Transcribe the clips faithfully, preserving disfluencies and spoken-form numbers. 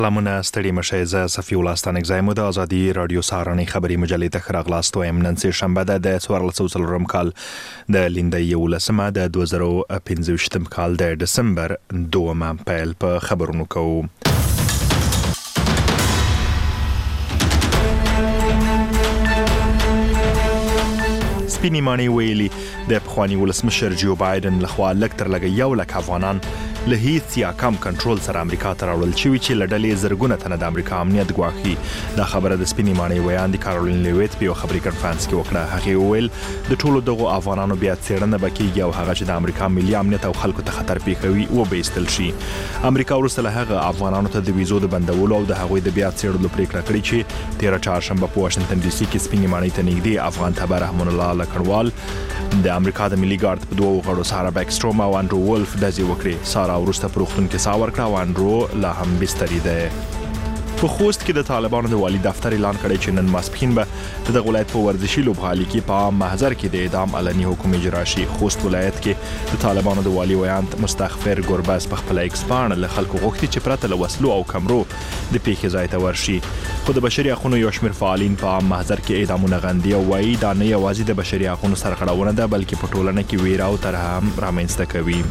سلامونه ستړي مشه زه صفي الله ستانکزی مو د ازادي رادیو سهارنۍ خبري مجلې ته راغلاست وایم. نن سه شنبه ده د څوارلس سوه څلورم کال د لیندۍ یولسمه د دوه زره پنځه ویشتم کال د دسمبر دومه پیل په خبرونو کوو. سپینې ماڼۍ ویلي د پخواني ولسمشر جو بایدن لخوا لږ تر لږه یو لک افغانان له هیڅ یا کم کنټرول سره امریکا ته راوړل شوي چې له ډلې زرګونه تنه د امریکا امنیت ګواښي. دا خبره د سپینې ماڼۍ ویاند کارولین لیویت په یو خبري کنفرانس کې وکړه. هغې وویل د ټولو دغو افغانانو بیا څېړنه به کېږي او هغه چې د امریکا ملي امنیت او خلکو ته خطر پیښوي وبایستل شي. امریکا وروسته له هغه افغانانو ته د ویزو د بندولو او د هغوی د بیا څېړلو پریکړه کړې چې تېره چهارشنبه په واشنګټن ډي سي کې سپینې ماڼۍ ته نږدې افغان تبع رحمان الله لکړوال د امریکا د ملي ګارد په دوه غړو سارا بیکستروم او انډرو ولف داسې وکړي. سارا وروسته په روغتون کې ساه ورکړه او انډرو لا هم بستري ده. په خوست کې د طالبانو د والي دفتر اعلان کړی چې نن ماسپښین به د دغه ولایت په ورزشي لوبغالي کې په عام محضر کې د اعدام علني حکم اجرا شي. خوست ولایت کې د طالبانو د والي ویاند مستغفر ګربز په خپل ایکس پاڼه له خلکو غوښتي چې پرته له وسلو او کمرو د پیښې ځای ته ورشي. خو د بشري حقوقو یو شمېر فعالین په عام محضر کې اعدامونه غندي او وایي دا نه یوازې د بشري حقوقو سرغړونه ده بلکې په ټولنه کې ویره او ترهه هم رامنځته کوي.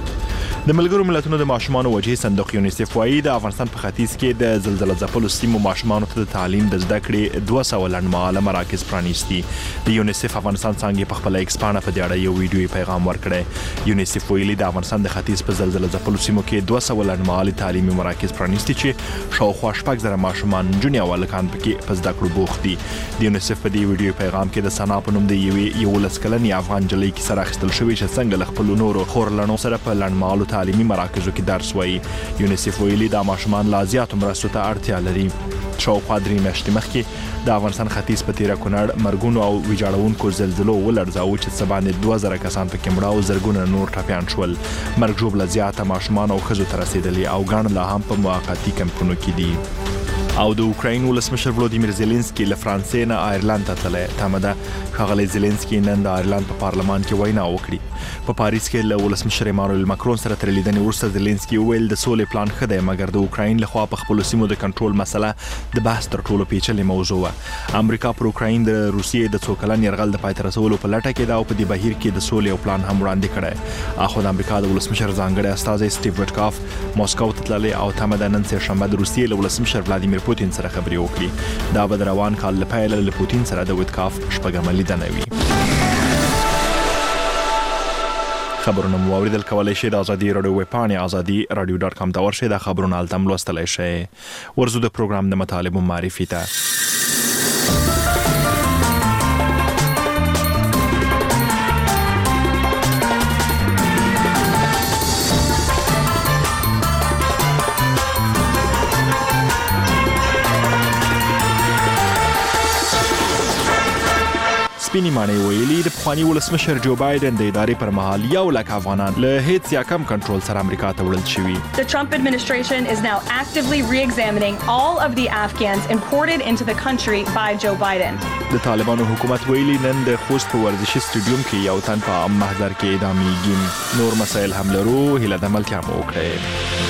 د ملګرو ملتونو د ماشومانو وجهي صندوق یونیسف وایي د افغانستان په ختیځ کې د زلزلې ځپلو سیمو ماشومانو ته د تعلیم د زده کړې دوه سوه لنډمهاله مراکز پرانیستي. د یونیسف افغانستان څانګې په خپل ایکس پاڼه په دې اړه یو ویډیویي پیغام ورکړی. یونیسف ویلي د افغانستان د ختیځ په زلزلې ځپلو سیمو کې دوه سوه لنډمهالې تعلیمي مراکز پرانیستي چې شاوخوا شپږ زره ماشومان نجونې او هلکان پکې په زده کړو بوخت دي. د یونیسف په دې ویډیویي پیغام کې د سنا په نوم د یوې یولس کلنې افغان نجلۍ کیسه راخیستل شوې چې څنګه له خپلو نورو خورلڼو سره په لنډمهالو تعلیمي مراکزو کې درس وایي. یونیسف ویلي دا ماشومان لا زیاتو مرستو ته اړتیا لري. شاوخوا درې میاشتې مخکې د افغانستان ختیځ په تیره کونړ مرګونو او ویجاړونکو زلزلو ولړزاوه چې څه باندې دوه زره کسان پکې مړه او زرګونه نور ټپیان شول. مرګ ژوبله زیاته ماشومان او ښځو ته رسېدلي او ګڼ لا هم په موقتي کمپونو کې دي. او د اوکراین ولسمشر ولودیمیر زيلنسکي له فرانسې نه آیرلند ته تللی. تمه ده ښاغلی زيلنسکي نن د آیرلند په پارلمان کې وینا وکړي. په پاریس کې له ولسمشر ایمانوئل ماکرون سره تر لیدنې وروسته زيلنسکي وویل د سولې پلان ښه دی مګر د اوکراین لخوا په خپلو سیمو د کنټرول مسله د بحث تر ټولو پیچلې موضوع وه. امریکا پر اوکراین د روسیې د څو کلن یرغل د پای ته رسولو په لټه کې ده او په دې بهیر کې د سولې یو پلان هم وړاندې کړی. اخو د امریکا د ولسمشر ځانګړی استازی سټیو وټکاف موسکو ته تللی او تمه ده نن سه شنبه د روسیې له ولسمشر ولادیمیر پوتین سره خبرې وکړي. دا به د روان کال له پیله له پوتین سره د وټکاف شپږمه لیدنه وي. خبرونه مو اوریدل کولای شئ د ازادي رادیو ویب پاڼې ازادي رادیو ډاټ کام ته ورشئ. دا خبرونه هلته هم لوستلی شئ. ورځو د پروګرام د مطالبو معرفي ته. سپینې ماڼۍ ویلي د پخواني ولسمشر جو بایدن د ادارې پر مهال یو لک افغانان له هیڅ یا کم کنټرول سره امریکا ته وړل شوي. The Trump administration is now actively re-examining all of the Afghans imported into the country by Joe Biden. د طالبانو حکومت ویلي نن د خوست په ورزشي سټیډیوم کې یو تن په عام محضر کې اعدامیږي. نور مسایل هم لرو. هیله د ملتیا مو وکړئ.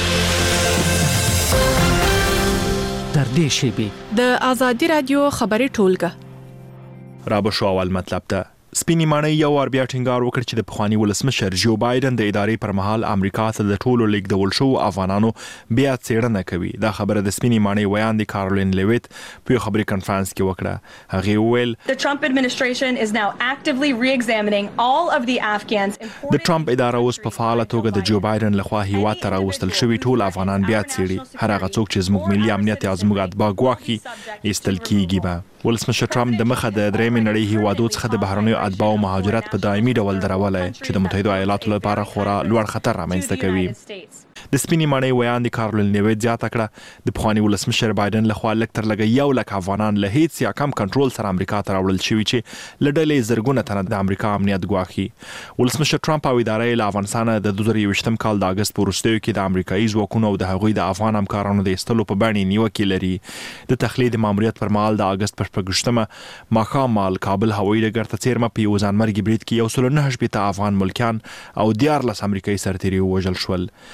تر دې شیبې د ازادي رادیو خبري ټولګه را به شو اول مطلب ده. سپینې ماڼۍ یو وار بیا ټینګار وکړ چې د پخواني ولسمشر جو بایدن د ادارې پر مهال امریکا ته د ټولو لیږدول شوو افغانانو بیا څېړنه کوي. دا خبره د سپینې ماڼۍ ویاند کارولین لیویت په یو خبري کنفرانس کې وکړه. هغې وویل The Trump administration is now actively re-examining all of the Afghans imported. د ټرمپ اداره اوس په فعاله توګه د جو بایدن لخوا هیواد ته راوستل شوي ټول افغانان بیا څېړي. هر هغه څوک چې زموږ ملي امنیت یا زموږ اتباع ګواښي ایستل کیږي به. ولسمشر ټرمپ د مخه د درېیمې نړۍ هیوادو څخه د بهرنیو اتباع او مهاجرت په دایمي ډول درولای چې د متحده ایالاتو لپاره خورا لوړ خطر رامنځته کوي. د سپینې ماڼۍ ویاند کارولین لیویت زیاته کړه د پخواني ولسمشر بایدن لخوا لږ تر لږه یو لک افغانان له هیڅ یا کم کنټرول سره امریکا ته راوړل شوي چې له ډلې زرګونه تنه د امریکا امنیت ګواښي. ولسمشر ټرمپ او اداره یې له افغانستانه د دوه زره یوویشتم کال د اګست په وروستیو کې د امریکایي ځواکونو او د هغوی د افغان همکارانو د ایستلو په بڼې نیوکې لري. د تخلیه د ماموریت پر مهال د اګست په شپږویشتمه ماښام مال کابل هوایي ډګر ته څیرمه په یو ځانمرګي برید کې یو سل او نهه شپېته افغان ملکیان او دیارلس امریکایي سرتیري ووژل شول. د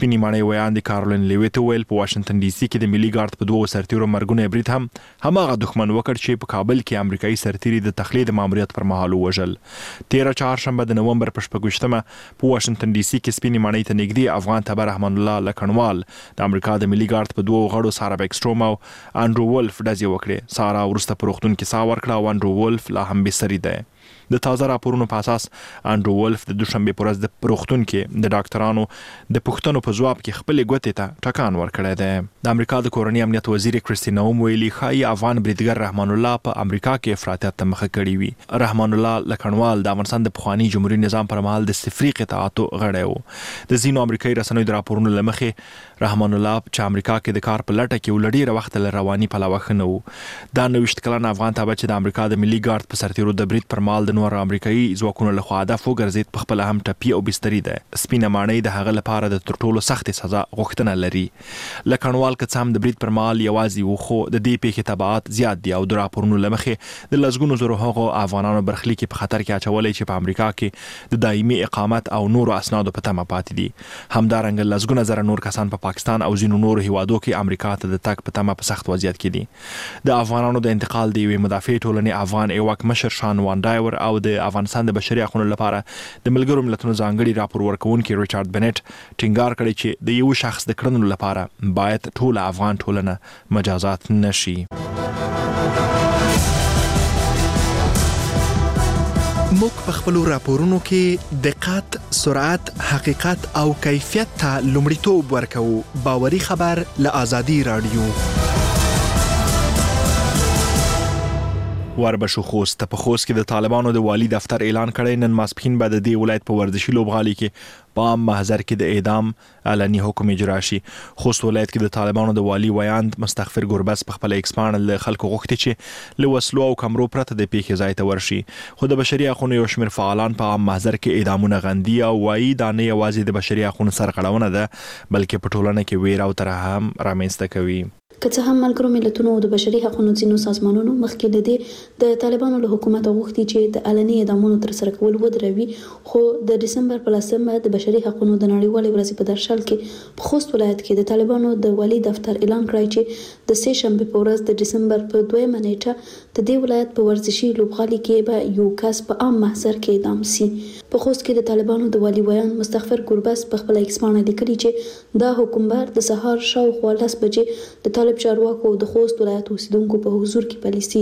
سپینې ماڼۍ ویاندې کارولین لیویت ویل په واشنگټن ډي سي کې د ملي ګارد په دوه سرتیرو مرګونه برید هم هماغه دښمن وکړ چې په کابل کې امریکایي سرتیري د تخلید ماموریت پر مهال وژل. تیره چهارشنبه د نومبر په شپږ ویشتمه په واشنگټن ډي سي کې سپینې ماڼۍ ته نږدې افغان تبع رحمان الله لکنوال د امریکا د ملي ګارد په دوه غړو سارا بیکسټروم او انډرو ولف ډزې وکړې. سارا وروسته په روغتون کې ساه ورکړه او انډرو ولف لا هم بستري دی. د تازه راپورونو په اساس انډرو ولف د دوشنبه پر ورځ د روغتون کې د ډاکټرانو د پوښتنو په ځواب کې خپل ګوتې ته ټکان ورکړی دی. د امریکا د کورنۍ امنیت وزیر کریستین نوم ویلي ښایي افغان بریدګر رحمان الله په امریکا کې افراطیت ته مخه کړې وي. رحمان الله لکنوال د افغانستان د پخواني جمهوریت نظام پر مهال د صفري قطاعاتو غړی و. د ځینو امریکایي رسنیو د راپورونو له مخې رحمان الله چې امریکا کې د کار په لټه کې ولډیره وخت له رواني پلوه ښه و. دا نوښت کلن افغان تابع چې د امریکا د ملي ګارد په سرتیرو د برید پر مهال د نور امریکایي ځواکونو لخوا هدف وګرځید په خپل هم ټپي او بستري ده. سپینه ماڼۍ د هغه لپاره د تر ټولو سختې سزا غوښتنه لري. لکنوال که څه هم د برید پر مهال یوازې و خو د دې پیښې تبعات زیات دي او د راپورونو له مخې د لسګونو زرو هغو افغانانو برخلیک په خطر کې اچولی چې په امریکا کې د دایمي اقامت او نورو اسنادو په تمه پاتې دي. همدارنګه لسګونه زره نور کسان په پاکستان او ځینو نورو هیوادو کې امریکا ته د تګ په تمه په سخت وضعیت کې دي. د افغانانو د انتقال د یوې مدافع ټولنې افغان ایواک مشر شان وان ډایور او د افغانستان د بشري حقوقو لپاره د ملګرو ملتونو ځانګړي راپور ورکوونکي ریچارډ بنټ ټینګار کړی چې د یو شخص د کړنو لپاره باید ټول افغان ټولنه مجازات نشي. موږ په خپل راپورونو کې دقت، سرعت، حقیقت او کیفیت ته لومړیتوب ورکوو. باوري خبر له آزادي رادیو. وربشو خوست په خوست کې د طالبانو د والی دفتر اعلان کړی نن ماسپښین به د دې ولایت په ورزشي لوبغالي کې په عام محضر کې د اعدام علني حکم اجرا شي. خوست ولایت کې د طالبانو د والی ویاند مستغفر ګربز په خپل ایکسپان له خلکو غوښتي چې له وسلو او کمرو پرته د پیښې ځای ته ورشي. خو د بشري حقوقو یو شمېر فعالان په عام محضر کې اعدامونه غندي او وایي دا نه یوازې د بشري حقوقو سرغړونه ده بلکې په ټولنه کې ویره او ترحم رامنځته کوي. که څه هم ملګرو ملتونو او د بشري حقوقو ځینو سازمانونو مخکې د دې د طالبانو له حکومت غوښتي چې د علني اعدامونو تر سره کول ودروي، خو د دسمبر په لسمه د بشري حقوقو د نړیوالې ورځې په درشل کې په خوست ولایت کې د طالبانو د والي دفتر اعلان کړی چې د سه شنبه په ورځ د دسمبر په دویمه نیټه د دې ولایت په ورزشي لوبغالي کې به یو کس په عام محضر کې اعدام سي. په خوست کې د طالبانو د والي ویان مستغفر ګربز په خپل ایکسپان لیکلي چې دا حکومت د سهار شاوخوا لس بجې د طالب چارواکو د خوست ولایت اوسیدونکو په حضور کې پالیسي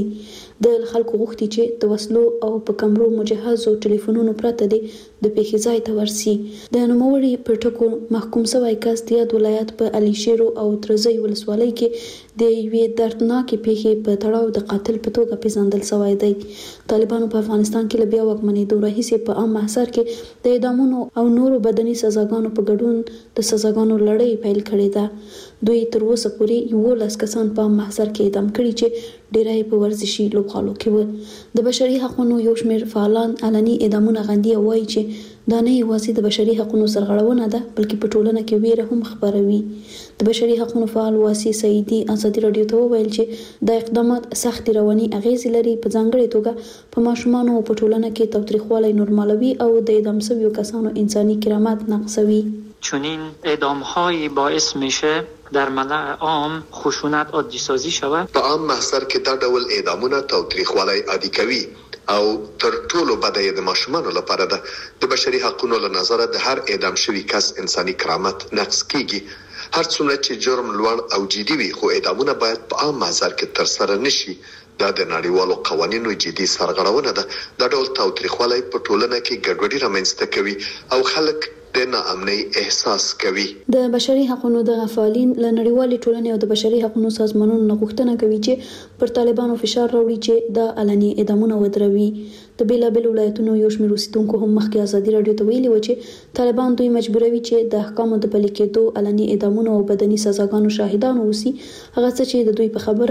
د خلکو غوښتي چې د وسلو او په کمرو مجهز او ټلیفونونو پرته دي د پیښې ځای ته ورسي. د نوموړي پر ټکو محکوم شوی کس د یاد ولایت په علي شیر او ترزی ولسوالۍ کې د یوې دردناکې پیښې په تړاو د قاتل په توګه پیژندل شوی دی. طالبانو په افغانستان کې له بیا واکمنېدو راهیسې په عام محضر کې د اعدامونو او نورو بدني سزاګانو په ګډون د سزاګانو لړۍ پیل کړې ده. دوی تر اوسه پورې یولس کسان په عام محضر کې اعدام کړي چې ډیری په ورزشي لوبغالو کې و. د بشري حقوقو یو شمېر فعالان علني اعدامونه غندي او وایي چې دا نه یوازې د بشري حقوقو سرغړونه ده بلکې په ټولنه کې ویره هم خپروي. د بشري حقوقو فعال واسی سعیدي آزادي رادیو ته وویل چې د اقدامات سخت رواني اغیزې لري، په ځانګړې توګه په ماشومانو او په ټولنه کې تاوتریخوالی نورمالوي او د اعدام شویو کسانو انساني کرامت نقضوي. چنین اعدام‌هایی باعث میشه در ملأ عام خشونت عادی سازی شود. په عام محضر کې دا ډول اعدامونه تاوتریخوالی عادي کوي او تر ټولو بده د ماشومانو لپاره ده. د بشري حقوقو له نظره د هر اعدام شوی کس انساني کرامت نقض کیږي. هر څومره چې جرم لوړ او جدي وي خو اعدامونه باید په عام محضر کې تر سره نشي. دا د نړیوالو قوانینو جدي سرغړونه ده. دا ډول تاوتریخوالی په ټولنه کې ګډوډي رامنځته کوي او خلک د ناامنۍ احساس کوي. د بشري حقوقو د فعالین له نړیوالې ټولنې او د بشري حقوقو سازمانونو نه غوښتنه کوي چې پر طالبانو فشار راوړي چې د علني اعدامونه ودروي. د بیلابیلو ولایتونو یو شمېر اوسیدونکو هم مخکې ازادي رادیو ته ویلي و چې طالبان دوی مجبوروي چې د احکامو د پلي کېدو علني اعدامونو او بدني سزاګانو شاهدان اوسي. هغه څه چې د دوی په خبره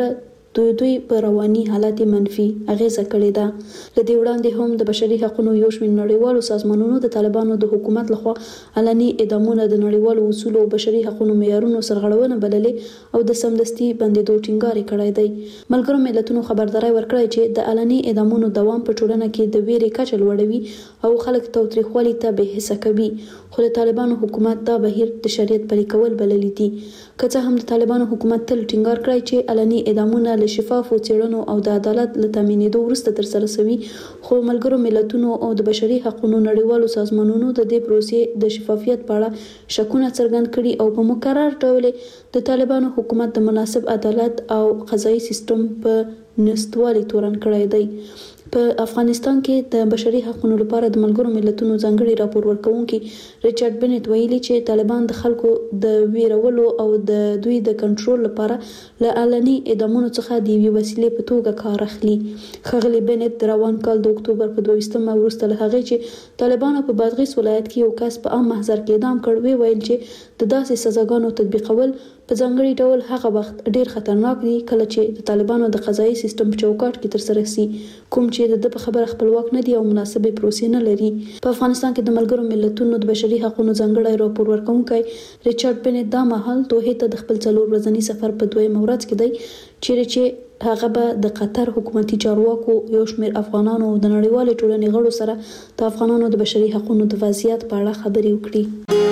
دوی دوی په رواني حالت منفي اغیزه کړې ده. لدې وړاندې هم د بشري حقوقو یو شمېر نړیوالو سازمانونو د طالبانو د حکومت لخوا علني اعدامونه د نړیوالو اصولو او بشري حقوقو معیارونو سرغړونه بللې او د سمدستي بندیدو ټینګار کړی دی. ملګرو ملتونو خبرداري ورکړې چې د علني اعدامونو دوام په ټولنه کې د ویرې کچه لوړوي او خلک تاوتریخوالي ته به حصه کوي. خو د طالبانو حکومت دا بهیر د شریعت پلي کول بللی دي. که څه هم د طالبانو حکومت تل ټینګار کړی چې علني اعدامونه له شفافو څېړنو او د عدالت له تامینېدو وروسته ترسره شوي، خو ملګرو ملتونو او د بشري حقوقو نړیوالو سازمانونو د دې پروسې د شفافیت په اړه شکونه څرګند کړي او په مکرر ډول د طالبانو حکومت د مناسب عدالت او قضایي سیستم په نشتوالي تورن کړی دی. په افغانستان کې د بشري حقوقو لپاره د ملګرو ملتونو ځانګړي راپور ورکونکي ریچارډ بنت ویلي چې طالبان د خلکو د ویرولو او د دوی د کنټرول لپاره له علني اعدامونو څخه د یوې وسیلې په توګه کار اخلي. ښاغلي بنت د روان کال د اکتوبر په دویشتمه وروسته له هغې چې طالبانو په بادغیس ولایت کې یو کس په عام محضر کې اعدام کړ وی ویل چې د داسې سزاګانو تطبیقول په ځانګړي ډول هغه وخت ډیر خطرناک دي کله چې د طالبانو د قضایي سیستم په چوکاټ کې ترسره شي، کوم چې د په خبره خپلواک نه دي او مناسبې پروسې نه لري. په افغانستان کې د ملګرو ملتونو د بشري حقوقو ځانګړی راپور ورکونکی ریچارډ بنت دا مهال دوحې ته د خپل څلور ورځني سفر په دویمه ورځ کې دی، چیرې چې هغه به د قطر حکومتي چارواکو یو شمېر افغانانو او د نړیوالې ټولنې غړو سره د افغانانو د بشري حقوقو د وضعیت په اړه خبرې وکړي.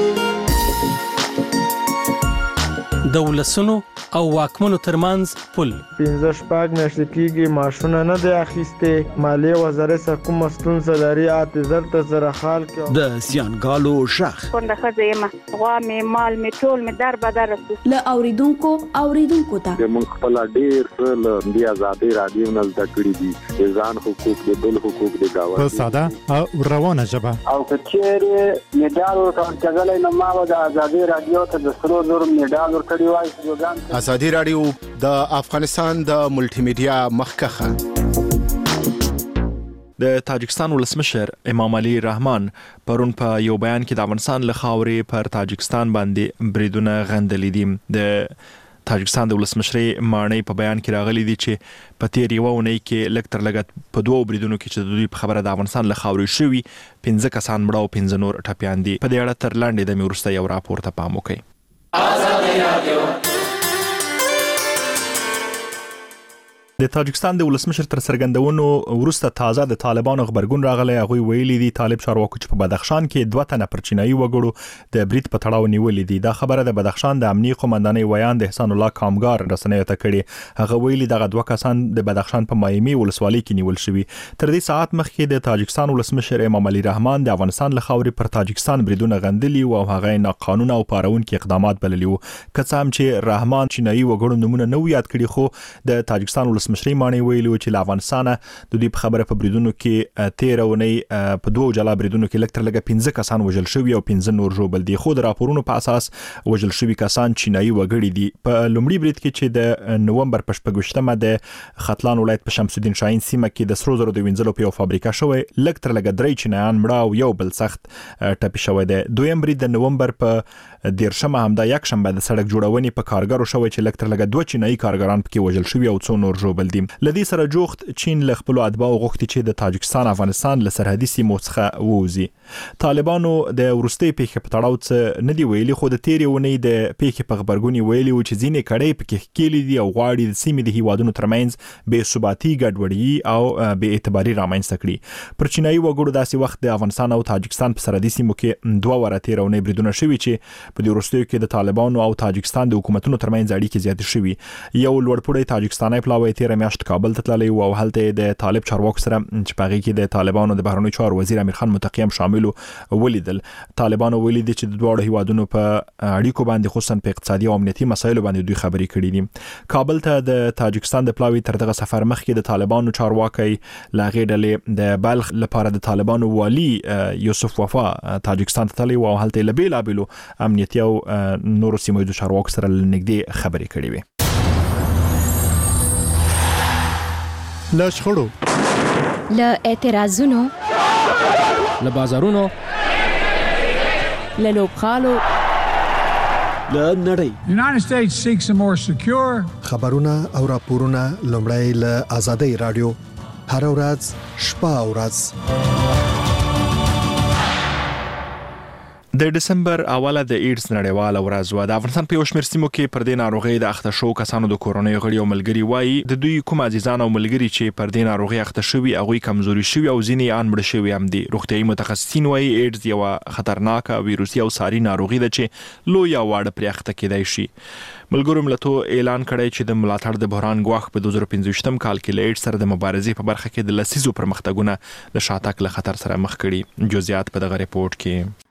د ولسونو او واکمنو ترمنځ پل پنځه شپږ میاشتې کېږي معاشونه نه دی اخیستې. مالیې وزارت سره کومه ستونزه لري اته زر ته زره خال کې د سیانګالو شخ کونډه ښځه یم، غوا مې مال مې ټول مې در بدر رسو له اوریدونکو اوریدونکو ته موږ خپل ډیر څه له دې ازادي رادیو نه زده کړي دي، د ځان حقوق د بل حقوق د گاونډي په ساده او روانه ژبه او کچېره میډال ورکړل نو ما د ازادي رادیو ته د سرو زر میډال ورکړی وای. ازادي رادیو د افغانستان د ملټي میډیا مخکخه. د تاجکستان ولسمشر امام علي رحمان پرون په یو بیان کې د افغانستان له خاورې پر تاجکستان باندې بریدونه غندلي دي. د تاجکستان د ولسمشرۍ ماڼۍ په بیان کې راغلي دي چې په تیر یو اونۍ کې لږ تر لږه په دوو بریدونو کې چې د دوی په خبره د افغانستان له خاورې شوي پنځه کسان مړه او پنځه نور ټپیان دي. په دې اړه تر لاندې دمې وروسته یو راپور ته پام وکړئ. د تاجکستان د ولسمشر تر څرګندونو وروسته تازه د طالبانو خبرګون راغلی. هغوی ویلي دي طالب چارواکو چې په بدخشان کې دوه تنه پر چینایي وګړو د برید په تړاو نیولې دي. دا خبره د بدخشان د امنیي قومندانۍ ویان د احسان الله کامګار رسنیو ته کړې. هغه ویلي دغه دوه کسان د بدخشان په مایمي ولسوالۍ کې نیول شوي. تر دې ساعت مخکې د تاجکستان ولسمشر امام علي رحمان د افغانستان له خاورې پر تاجکستان بریدونه غندلي او هغه ناقانونه او پارونکي اقدامات بللي وو. که څه هم چې رحمان چینایي وګړو نمونه نه یاد کړي، خو د تاجکستان ولسمشرۍ ماڼۍ ویلي چې له افغانستانه د دوی په خبره په بریدونو کې تیر اونۍ په دوه جلا بریدونو کې لږ تر لږه پنځه کسان وژل شوي او پنځه نور ژوبل دي. خو د راپورونو په اساس وژل شوي کسان چینایي وګړي دي. په لومړي برید کې چې د نومبر په شپږویشتمه د ختلان ولایت په شمس الدین شاهین سیمه کې د سرو زرو د وینځلو په یو فابریکه شوی، لږ تر لږه درې چینایان مړه او یو بل سخت ټپي شوی دی. دویم برید د نومبر په دیرشمه همدا یک شنبه د سړک جوړونې په کارګرو شوی چې لږ تر لږه دوه چینایي کارګران پکې وژل شوي او څو نور ژوبل دي. لدې سره جوخت چین له خپل اتباعو غوښتي چې د تاجکستان افغانستان له سرحدي سیمو څخه ووځي. طالبانو د وروستۍ پیښې په تړاو څه نه دی ویلي، خو د تیرې اونۍ د پیښې په خبرګون ویلي و چې ځینې کړۍ پکې ښکېلې دي او غواړي د سیمې د هیوادونو ترمنځ بې ثباتي، ګډوډي او بې اعتباري رامنځته کړي. پر چینایي وګړو داسې وخت د افغانستان او تاجکستان په سرحدي سیمو کې دوه واره تیره اونۍ بریدونه شوي چې په دې وروستیو کې د طالبانو او تاجکستان د حکومتونو ترمنځ اړیکې زیاتې شوي. یو لوړپوړی تاجکستاني پلاوی تیره میاشت کابل ته تللی و او هلته د طالب چارواکو سره چې په هغې کې د طالبانو د بهرنیو چارو وزیر امیر خان متقی هم شامل ولیدل. طالبانو ویلي دي چې د دواړو هیوادونو په اړیکو باندې خصوصا په اقتصادي او امنیتي مسایلو باندې دوی خبرې کړې دي. کابل ته د تاجکستان د پلاوی تر دغه سفر مخکې د طالبانو چارواکي له هغې ډلې د بلخ لپاره د طالبانو والي یوسف وفا تاجکستان ته تللی و او هلته یې له بېلابېلو امنیتي او نورو سیمه ییزو چارواکو سره له نږدې خبرې کړې وې. له شخړو، له اعتراضونو، له بازارونو، له لوبخالو، له نړۍ. United States seeks a more secure. خبرونه او راپورونه لومړی له آزادۍ رادیو هر ورځ شپه او ورځ. د دسمبر اوله د ایډز نړیواله ورځ و. د افغانستان په یو شمېر سیمو کې پر دې ناروغۍ د اخته شو کسانو د کورنۍ غړي او ملګري وایي د دوی کوم عزیزان او ملګري چې پر دې ناروغۍ اخته شوي هغوی کمزوري شوي او ځینې ان مړه شوي هم دي. روغتیايي متخصصین وایي ایډز یوه خطرناکه ویروسي او ساري ناروغي ده چې لوی او واړه پرې اخته کېدای شي. ملګرو ملتونو اعلان کړی چې د ملاتړ د بحران ګواښ په دوه زره پنځوستم کال کې له ایډز سره د مبارزې په برخه کې د لسیزو پرمختګونه د شاتګ له خطر سره مخ کړي. جزئیات په دغه ریپورت کې.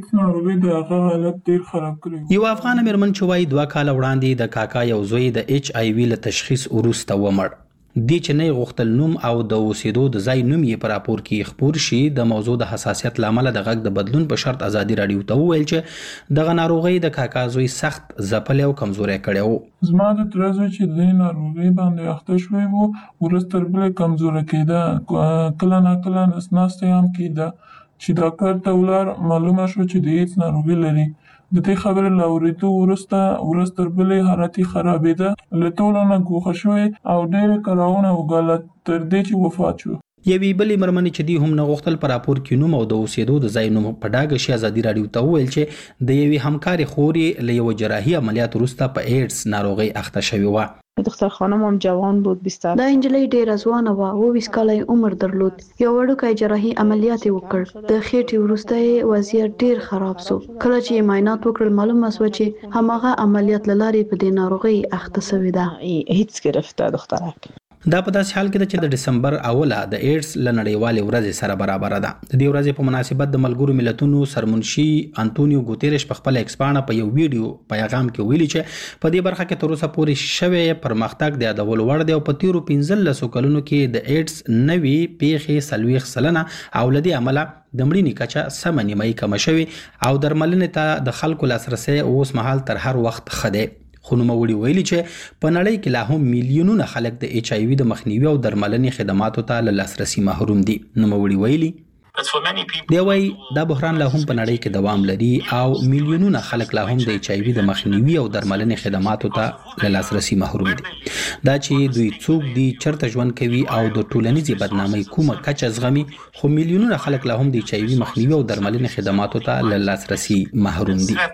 یو افغان مرمن چې وایي دوه کال وړاندې د کاکا یو زوی د ایچ آی وی له تشخیص وروسته ومړ. دې چې نه غوښتل نوم او د اوسېدو د ځای نوم یې په راپور کې خپور شي. د موضوع د حساسیت لامل د غږ د بدلون په شرط ازادي رادیو ته وویل چې دغه ناروغي د کاکا زوی سخت ځپلی او کمزوری کړی و. زما د تره زوی چې د ناروغي باندې اخته شوی و وروسته تر بلې کمزوری کېده، کله نه کله نسناستی هم کېده. چې ډاکټر ته ولاړ معلومه شو چې د ایډز ناروغي لري. د دې خبرې له اورېدو وروسته ورځ تر بلې حالت یې خرابېده، له ټولو نه ګوښه شوی او ډېرې کړاوونه وګاله تر دې چې وفات شو. یوې بلې مرمنې چې دی هم نه غوښتل په راپور کې نوم او د اوسېدو د ځای نوم په ډاګه شي ازادي رادیو ته وویل چې د یوې همکارې خورې له یوه جراحي عملیات وروسته په ایډز ناروغۍ اخته شوې وه. دختر خانم هم جوان بود بیست. دا انجلۍ ډېره ځوانه وه، اوویس کاله عمر درلود. یو وړوکی جراحي عملیات یې وکړ. د خېټې وروسته یې وضعیت ډېر خراب سو. کله چې یې معاینات وکړل معلومه سوه چې هماغه عملیات له لارې په دې ناروغۍ اخته سوې ده. هیڅ گرفته دخترک. دا په داسې حال کې ده چې د دسمبر اوله د ایډز له نړیوالې ورځې سره برابره ده. د دې ورځې په مناسبت د ملګرو ملتونو سرمنشي انټونیو ګوتيرش په خپل ایکس پاڼه په یو ویډیو پیغام کې ویلي چې په دې برخه کې تر اوسه پورې شوی پرمختګ د یادولو وړ دی او په تیرو پنځلسو کلونو کې د ایډز نوي پیښې څلوېښت سلنه او له دې امله د مړینې کچه سمه نیمایي کمه شوې او درملنې ته د خلکو لاسرسی اوس مهال تر هر وخت ښه دی. خو نوموړي ویلي چې په نړۍ کې لا هم میلیونونه خلک د ایچ آی وي د مخنیوي او درملنې خدماتو ته له لاسرسي محروم دي. نوموړي ویلي دی وایي دا بحران لا هم په نړۍ کې دوام لري او میلیونونه خلک لا هم د ایچ آی وي د مخنیوي او درملنې خدماتو ته له لاسرسي محروم دي. دا چې دوی څوک دي، چرته ژوند کوي او د ټولنیزې بدنامۍ کومه کچه زغمي، خو میلیونونه خلک لا هم د ایچ آی وي مخنیوي او درملنې خدماتو ته له لاسرسي محروم دي.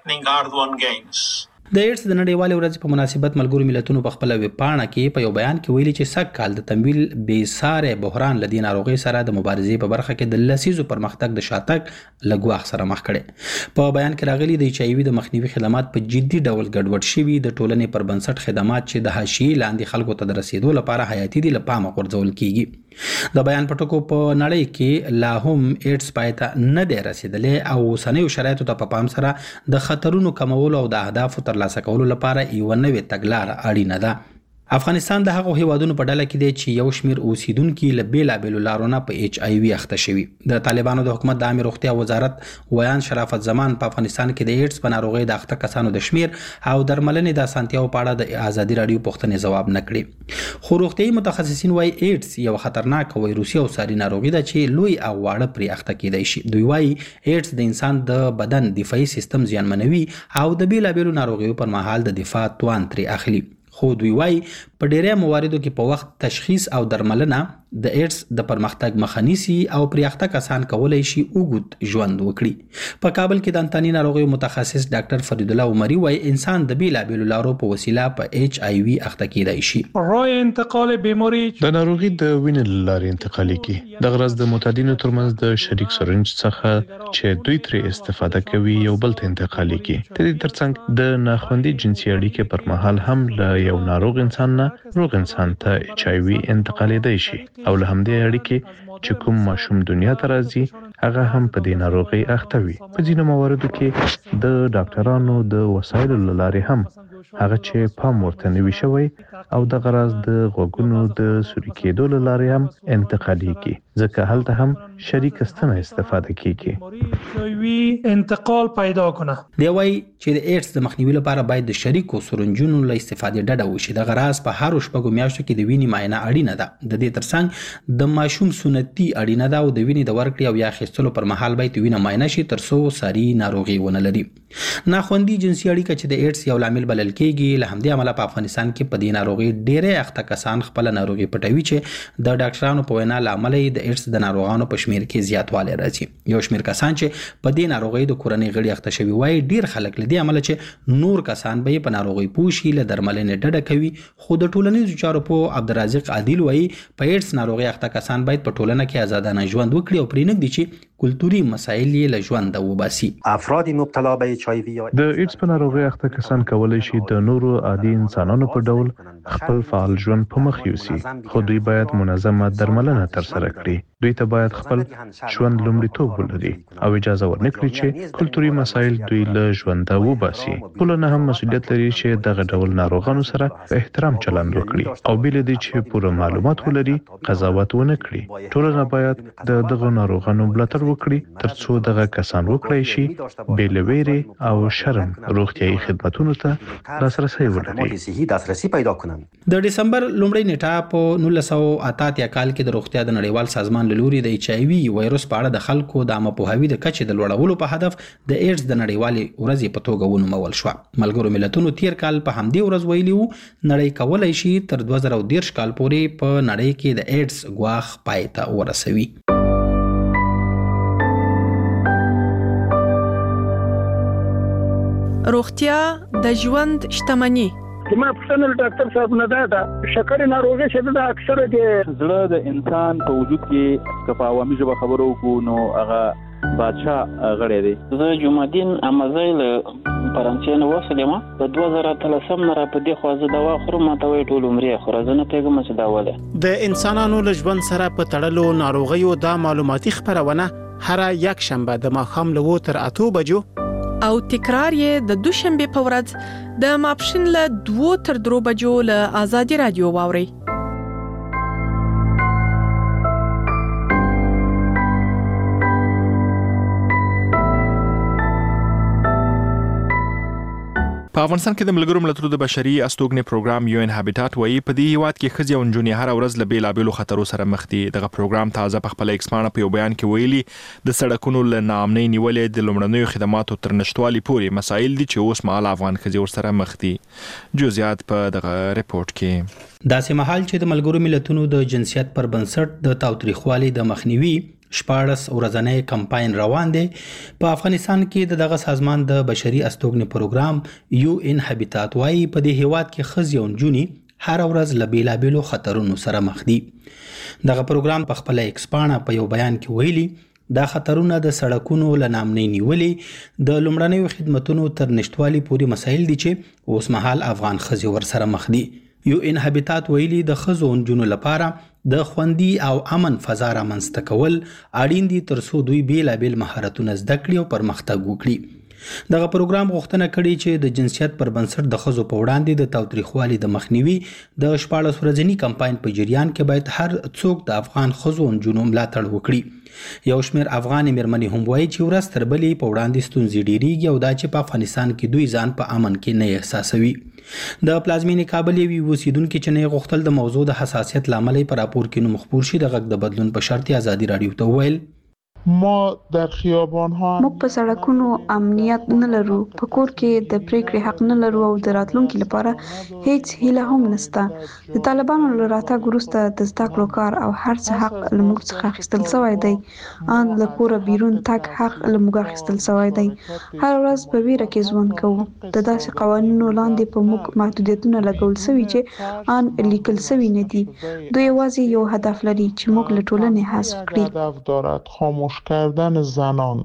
د ایډز د نړیوالې ورځې په مناسبت ملګرو ملتونو په خپل ویب پاڼه کې په یو بیان کې ویلي چې سږ کال د تمویل بې ساري بحران له دې ناروغۍ سره د مبارزې په برخه کې د لسیزو پرمختګ د شاتګ له ګواښ سره مخ کړي. په بیان کې راغلي د ایچ آی وي د مخنیوي خدمات په جدي ډول ګډوډ شوي، د ټولنې پر بنسټ خدمات چې د حاشیې لاندې خلکو ته د رسیدو لپاره حیاتي دي له پامه غورځول کیږي. د بیان په ټکو په نړۍ کې لا هم ایډز پای ته نه دی رسیدلی او اوسنیو شرایطو ته په پام سره د خطرونو کمولو او د اهدافو ترلاسه کولو لپاره یوه نوې تګلاره اړینه ده. افغانستان د هغو هیوادونو په ډله کې دی چې یو شمیر اوسیدونکي له بیلابیلو لارو نه په ایچ آی وي اخته شوي. د طالبانو د حکومت د عامې روغتیا وزارت ویان شرافت زمان په افغانستان کې د ایډز په ناروغۍ د اخته کسانو د شمیر او درملنې د اسانتیاو په اړه د ازادي راډیو پوښتنې ځواب نه کړي. خو روغتیايي متخصصین وایي ایډز یو خطرناک ویروسي او ساري ناروغي ده چې لوی او واړه پرې اخته کېدای شي. دوی وایي ایډز د انسان د بدن دفاعي سیستم زیانمنوي او د بیلابیلو ناروغیو پر مهال د دفاع توان ترې اخلي. خو دوی وایي په ډیری مواردو کې په وخت تشخیص او درملنه د ایډز د پرمختګ مخه نیسي او پرې اخته کسان کولی شي اوږد ژوند وکړي. په کابل کې د انتاني ناروغیو متخصص ډاکټر فرید الله عمري وایي انسان د بیلابیلو لارو په وسیله په ایچ آی وي اخته کېدای شي. رای انتقال بیماری د ناروغي د وینې له لارې انتقالي کیږي. د غرض د معتادینو ترمنځ د شریک سرنج څخه چې دوی ترې استفاده کوي یو بل ته انتقالي کیږي. د دې ترڅنګ د ناخوندي جنسي اړیکې پر مهال هم له یو ناروغ انسان نه روغ انسان ته ایچ آی وي انتقالېدای شي او له همدې اړیکې چې کوم ماشوم دنیا ته راځي هغه هم په دې ناروغۍ اخته وي. په ځینو مواردو کې د ډاکټرانو د وسایلو له لارې هم هغه چې پام ورته نوي شوی او د غراز د غوګونو د سوري کېدو لارې هم انتقاليږي ځکه هلته هم شریک ستنه استفاده کیږي انتقال پیدا کنه. دی وایي چې د ایډز د مخنیوي لپاره باید د شریکو سرنجونو له استفادې ډډه وشي. د غراز په هر شپږو میاشتو کې د وینې معاینه اړینه ده. د دې ترڅنګ د ماشوم سنتي اړینه ده او د وینې د ورکړې او یا اخیستلو پر مهال باید وینه معاینه شي ترڅو ساري ناروغي ونه لري. ناخوندي جنسي اړیکه چې د ایډز یو لامل بلل کېږي، له همدې امله په افغانستان کې په دې ناروغي ډېرې اخته کسان خپل ناروغي پټوي چې د ډاکټرانو په وینا له امله د ایډز د ناروغانو په شمیر کې زیاتوالی راځي. یو شمیر کسان چې په دې ناروغي د کورنۍ غړي اخته شوي وای، ډېر خلک له دې امله چې نور کسان به په ناروغي پوه شي له درملنې ډډه کوي. خو د ټولنیزو چارو په عبدالرزاق عادل وایي په ایډز ناروغي اخته کسان باید په ټولنه کې آزادانه ژوند وکړي او پرېنږدي چې کلتوري مسایل یې له ژونده وباسي. افراد مبتلا به اچ آی وی د ایډز په ناروغي اخته کسان کولی شي د نورو عادي انسانانو په ډول خپل فعال ژوند په مخ یوسي، خو دوی باید منظمه درملنه ترسره کړي. دوی ته باید خپل ژوند لومړیتوب ولري او اجازه ورنکړي چې کلتوري مسایل دوی له ژونده وباسي. ټولنه هم مسؤلیت لري چې دغه ډول ناروغانو سره په احترام چلند وکړي او بل دې چې پوره معلومات ولري قضاوت ونه کړي. ټولنه باید د دغه ناروغانو ملاتړ وکړي ترڅو دغه کسان وکړي شي بې له ویرې او شرم روغتیايي خدماتو ته لاسرسي ولري. د ډسمبر لومړۍ نیټه په نولس سوه اته اتیا کال کې د روغتیا د نړیوال سازمان له لوري د ایچ آی وي وایرس په اړه د خلکو د عامه پوهاوي د کچې د لوړولو په هدف د ایډز د نړیوالې ورځې په توګه ونومول شوه. ملګرو ملتونو تیر کال په همدې ورځ ویلي وو نړۍ کولی شي تر دوه زره دېرش کال پورې په نړۍ کې د ایډز ګواښ پای ته ورسوي. روغتیا د ژوند شتمني. ما پوښتنه له ډاکټر صاحب نه ده د شکرې ناروغي چې ده اکثره د زړه د انسان په وجود کې که په عوامي ژبه خبرو وکړو نو هغه بادشاه غړی دی. زه جمعدین امزی له فرانسې نه وسلم په دوه زره اتلسم نه را په دې خوا زه دوا خورم، ما ته وایي ټول عمرې خوره، زه نه پوهېږم چې دا ولې. د انسانانو له ژوند سره په تړلو ناروغیو دا معلوماتي خپرونه هره یک شنبه د ماښام له اووه تر اتو بجو او تکرار یې د دوشنبه په ورځ د ماپښین له دوه تر درو بجو له آزادي رادیو واوري. په افغانستان کې د ملګرو ملتونو د بشري استوګنې پروګرام یو ان هابیټات وایي په دې هیواد کې ښځې او نجونې هر ورځ له بیلابېلو خطرو سره مخ دي. دغه پروګرام تازه په خپل ایکس پاڼه په یو بیان کې ویلي د سړکونو له ناامنۍ نیولې د لومړنیو خدماتو تر نشټوالي پورې مسایل دي چې اوس مهال افغان ښځې ورسره مخ دي. جزئیات په دغه ریپورت کې. داسې مهال چې د ملګرو ملتونو د جنسیت پر بنسټ د تاوتریخوالي د مخنیوي شپاړس ورځنی کمپاین روان دی، په افغانستان کې د دغه سازمان د بشري استوګنې پروګرام یو ان هابیټات وایي په دې هیواد کې ښځې او نجونې هر ورځ له بیلابېلو خطرونو سره مخ دي. دغه پروګرام په خپل ایکس پاڼه په یو بیان کې ویلي دا خطرونه د سړکونو له ناامنۍ نیولې د لومړنیو خدمتونو تر نشټوالي پورې مسایل دي چې اوس مهال افغان ښځې ورسره مخ دي. یو ان هابیټات ویلي د ښځو او نجونو لپاره د خوندي او امن فضا رامنځته کول اړین دي ترڅو دوی بیلابېل مهارتونه زده کړي او پرمختګ وکړي. دغه پروګرام غوښتنه کړې چې د جنسیت پر بنسټ د ښځو په وړاندې د تاوتریخوالي د مخنیوي د شپاړس ورځني کمپاین په جریان کې باید هر څوک د افغان ښځو او نجونو ملاتړ وکړي. یو شمېر افغانې مېرمنې هم وایي چې ورځ تر بلې په وړاندې ستونزې ډېرېږي او دا چې په افغانستان کې دوی ځان په امن کې نه احساسوي. د پلازمینې کابل یوې اوسیدونکې چې نه غوښتل د موضوع د حساسیت له امله په راپور کې نوم خپور شي د غږ د بدلون په شرط ازادي راډیو ته وویل ما در خیابان ها موږ په سړکونو امنیت نه لرو، په کور کې د پریکړې حق نه لرو او د راتلونکي لپاره هیڅ هیله هم نشته. د طالبانو له راتګ وروسته د زده کړو کار او هر څه حق له موږ څخه اخیستل شوی دی. ان له کوره بیرون تګ حق له موږ اخیستل شوی دی. هر ورځ په ویره کې ژوند کوو. د داسې قوانینو لاندې په موږ محدودیتونه لګول شوي چې ان لیکل شوي نه دي. دوی یوازې یو هدف لري چې موږ له ټولنې حذف کړي. کردن زنان.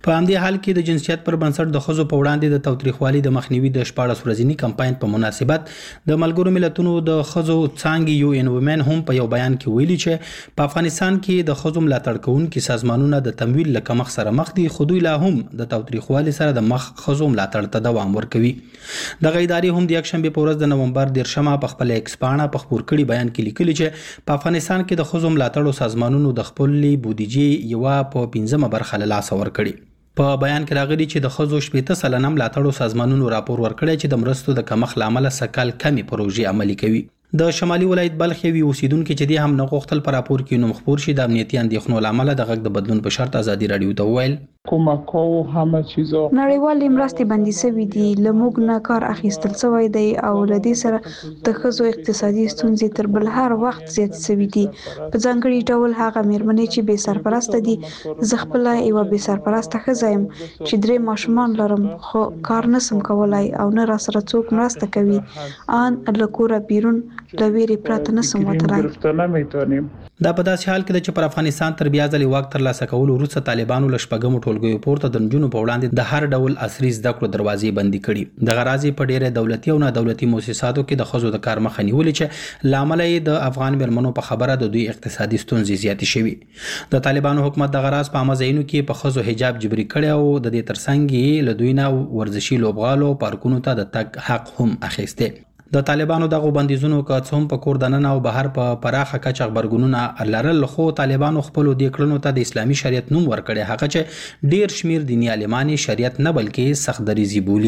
په همدې حال کې د جنسیت پر بنسټ د ښځو په وړاندې د تاوتریخوالي د مخنیوي د شپاړس ورځني کمپاین په مناسبت د ملګرو ملتونو د ښځو څانګې یو ان وومن هم په یو بیان کې ویلي چې په افغانستان کې د ښځو ملاتړ کوونکي سازمانونه د تمویل له کمښت سره مخ دي، خو دوی لا هم د تاوتریخوالي سره د مخ ښځو ملاتړ ته دوام ورکوي. دغه ادارې هم د یکشنبې په ورځ د نومبر دېرشمه په خپل ایکس پاڼه په خپور کړي بیان کې لیکلي چې په افغانستان کې د ښځو ملاتړو سازمانونو د خپلې بودیجې یوه په پنځمه برخه له لاسه ورکړي. په بیان کې راغلي چې د ښځو شپېته سلنه ملاتړو سازمانونو راپور ورکړی چې د مرستو د کمښت له امله سږ کال کمې پروژې عملي کوي. د شمالي ولایت بلخ یوې اوسیدونکي چې دې هم نه غوښتل په راپور کې نوم خپور شي د امنیتي اندېښنو له امله د غږ د بدلون په شرط ازادي راډیو ته وویل کومک او همه چیزو نړیوالې مرستې بندي شوې دي، له موږ نه کار اخیستل شوی دی او له دې سره د ښځو اقتصادي ستونزې تر بل هر وخت زیات شوي دي. په ځانګړي ډول هغه میرمنې چې بې سرپرسته دي. زه خپله یوه بې سرپرسته ښځه یم چې درې ماشومان لرم، خو کار نسم کولای او نه راسره څوک مرسته کوي. آن له کوره بیرون له ویرې پرته نسم وتلی. دا په داسې حال کې ده چې پر افغانستان تر بیا ځلې واک ترلاسه کولو وروسته طالبانو له شپږمو ټولګیو پورته د نجونو په وړاندې د هر ډول عصري زده کړو دروازې بندي کړي. دغه راز په ډېرې دولتي او نه دولتي مؤسساتو کې د ښځو د کار مخه نیولې چې له امله یې د افغان میرمنو په خبره د دوی اقتصادي ستونزې زیاتې شوي. د طالبانو حکومت دغه راز په عامه ځایونو کې په ښځو حجاب جبري کړی او د دې ترڅنګ یې له دوی نه ورزشي لوبغالو پارکونو ته د تګ حق هم اخیستی. د طالبانو دغه بندیزونو که څه هم په کور دننه او بهر په پراخه کچه غبرګونونه لرل، خو طالبانو خپلو دې کړنو ته د اسلامي شریعت نوم ورکړی، هغه چې ډیر شمیر دیني عالمان شریعت نه بلکې سخت دریزي بولي.